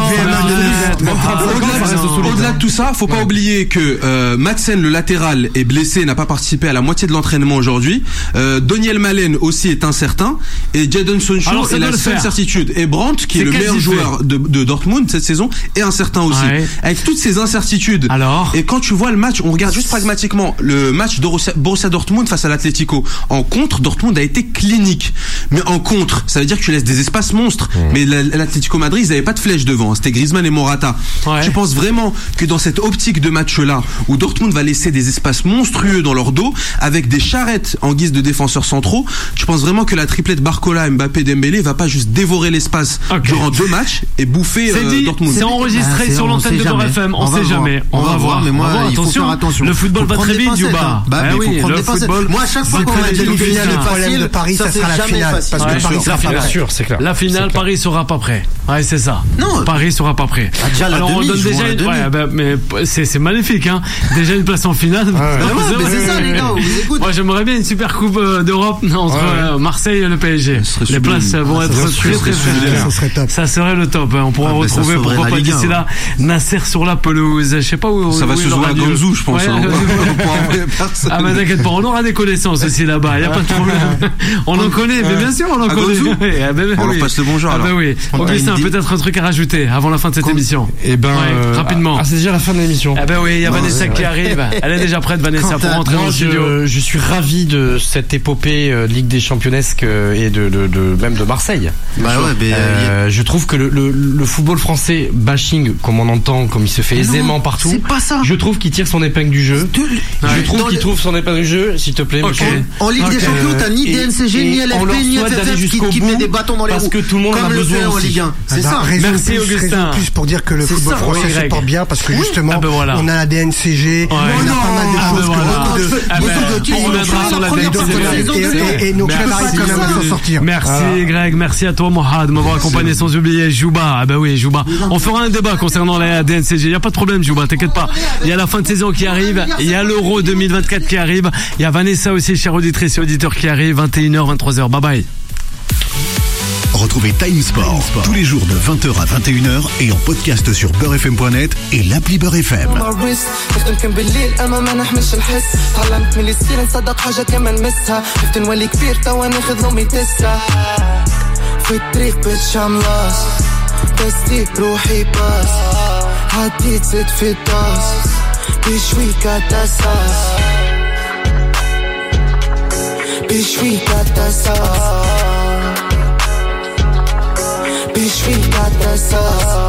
Au-delà de tout ça, faut pas oublier que euh, Madsen, le latéral, est blessé, n'a pas participé à la moitié de l'entraînement aujourd'hui. Euh, Daniel Malen aussi est incertain, et Jadon Sancho Alors, est la seule faire. certitude. Et Brandt, qui est, est le meilleur joueur de, de Dortmund cette saison, est incertain aussi. Ouais. Avec toutes ces incertitudes. Alors et quand tu vois le match, on regarde juste pragmatiquement le match de Borussia Dortmund face à l'Atlético. En contre, Dortmund a été clinique. Mais en contre, ça veut dire que tu laisses des espaces monstres. Mmh. Mais l'Atlético Madrid, ils n'avaient pas de flèche devant. C'était Griezmann et Morata. Ouais. Tu penses vraiment que dans cette optique de match-là, où Dortmund va laisser des espaces monstrueux dans leur dos, avec des charrettes en guise de défenseurs centraux, tu penses vraiment que la triplette Barcola, Mbappé, Dembélé va pas juste dévorer l'espace okay. durant deux matchs et bouffer euh, dit, Dortmund? C'est enregistré ah, sur l'antenne de Beurre F M. On, on sait jamais. On, on va, va voir. Mais moi, il faut attention. faire attention. Le football va très vite, Juba. Bah oui, le football. Moi, à chaque fois qu'on a une demi-finale facile, de Paris, ça sera la finale. Parce que Paris sera pas prêt. Sûr, c'est clair. La finale, Paris sera pas prêt. Ouais, c'est ça. Non. Paris sera pas prêt. Alors on donne déjà une. Ouais, ben mais c'est magnifique, hein. Déjà une place en finale. C'est ça, les gars. Moi, j'aimerais bien une super coupe d'Europe entre Marseille et le P S G. Les places vont être très très très. Ça serait le top. On pourra retrouver pourquoi pas d'ici là Nasser sur la pelouse. Je sais pas où. Ça va se jouer à Gonzou, je pense. Ah mais t'inquiète pas, on aura des connaissances aussi là-bas. Il y a pas de problème. On en connaît, mais bien sûr on en connaît. On leur passe le bonjour. Ah bah oui. Augustin, peut-être un truc à rajouter avant la fin de cette émission. Eh ben rapidement. Ah c'est déjà la fin de l'émission. Ah bah oui, il y a Vanessa qui arrive. Elle est déjà prête, Vanessa, pour rentrer dans le studio. Je suis ravi de cette épopée euh, Ligue des Championnesques euh, et de, de, de même de Marseille. Bah ouais, mais euh, je trouve que le, le, le football français bashing, comme on entend, comme il se fait aisément non, partout. C'est pas ça. Je trouve qu'il tire son épingle du jeu. De... Je ouais. trouve qu'il le... trouve son épingle du jeu, s'il te plaît, okay. monsieur. En Ligue des Champions, t'as ni D N C G, ni L F P, ni F F F qui, qui met des bâtons dans les roues. Parce que tout le monde comme a le besoin fait en Ligue un. C'est ça. Merci Augustin. Plus pour dire que le football français se porte bien parce que justement, ah ben voilà. on a la D N C G, ouais. on a non, pas mal de ah choses. Ben voilà. de, ah ben, on reviendra sur la D N C G. Et, et, et nos clubs arrivent quand même à s'en sortir. Merci voilà. Greg, merci à toi Mohad de m'avoir accompagné sans oublier Jouba. Ah bah oui, Jouba. On fera un débat concernant la D N C G. Il y a pas de problème Jouba, t'inquiète pas. Il y a la fin de saison qui arrive, il y a l'Euro deux mille vingt-quatre qui arrive, il y a Vanessa aussi, chère auditrice et auditeur qui arrive, vingt et une heures, vingt-trois heures. Bye bye. Retrouvez Time Sport tous les jours de vingt heures à vingt et une heures et en podcast sur beurre f m point net et l'appli Beurre F M. Bitch, we got that sauce.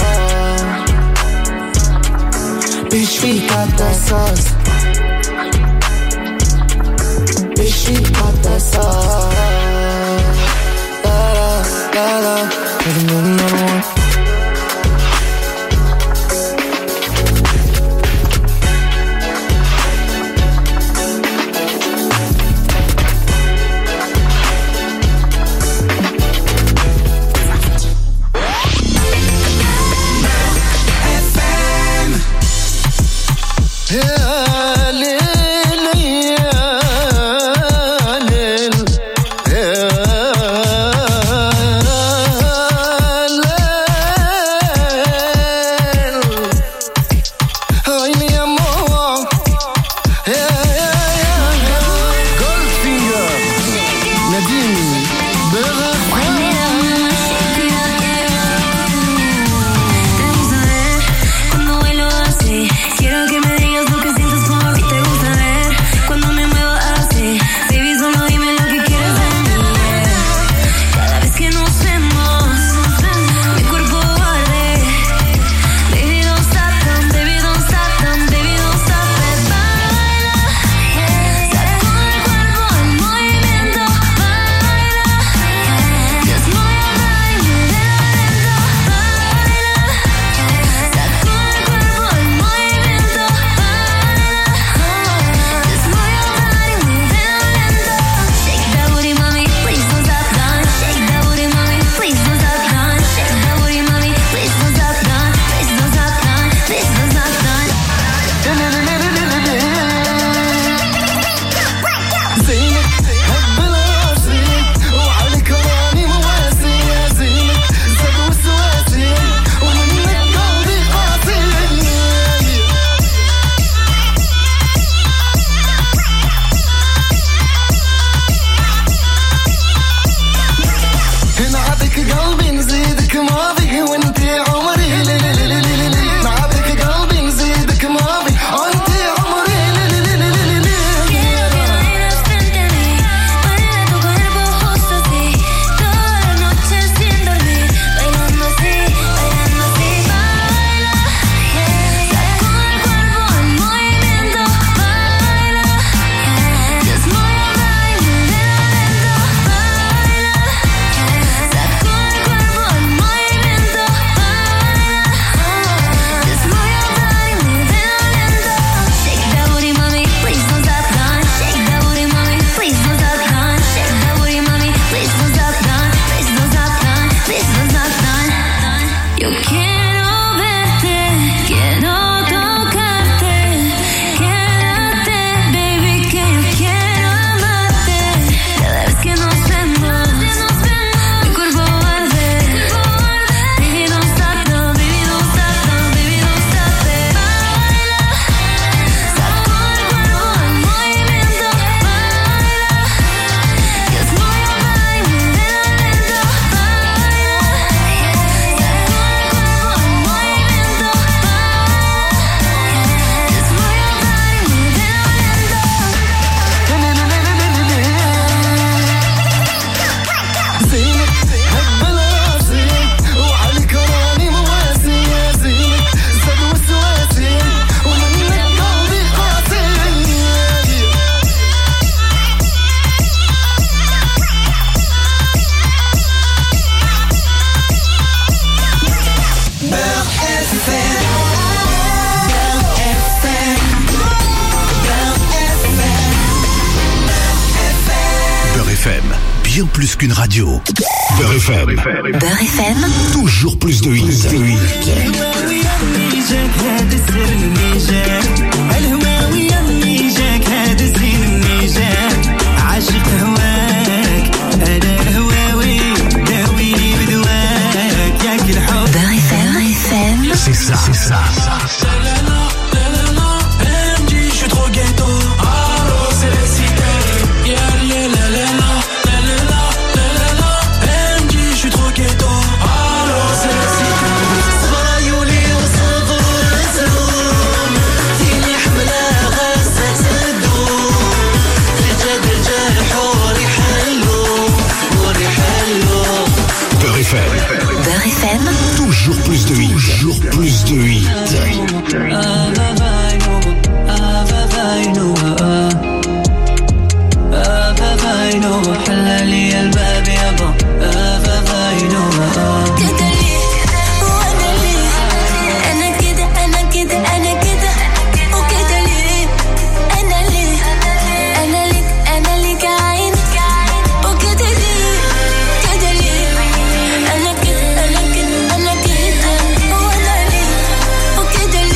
Bitch, we got that sauce. Bitch, we got that sauce. La la la la. Rhythm of number one. Quiero que me digas lo que sientes por bien plus qu'une radio. Beurre F M. Beurre F M. Toujours plus de hits. C'est ça, c'est ça. Je suis trop ghetto. Allo, c'est l'excité. Yeah, yeah, la la la, la la la, la la la. M J, je suis trop ghetto. Allo, c'est l'excité. صغيولي وصغر سلوم فيني حملة غسة الدوم رجال رجال حوري حلو حوري حلو. Beurre F M. Beurre F M. Toujours plus de hits. Toujours plus de hits.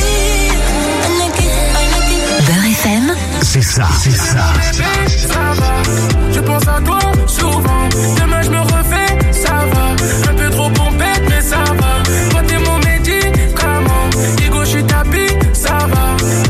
C'est ça, c'est ça.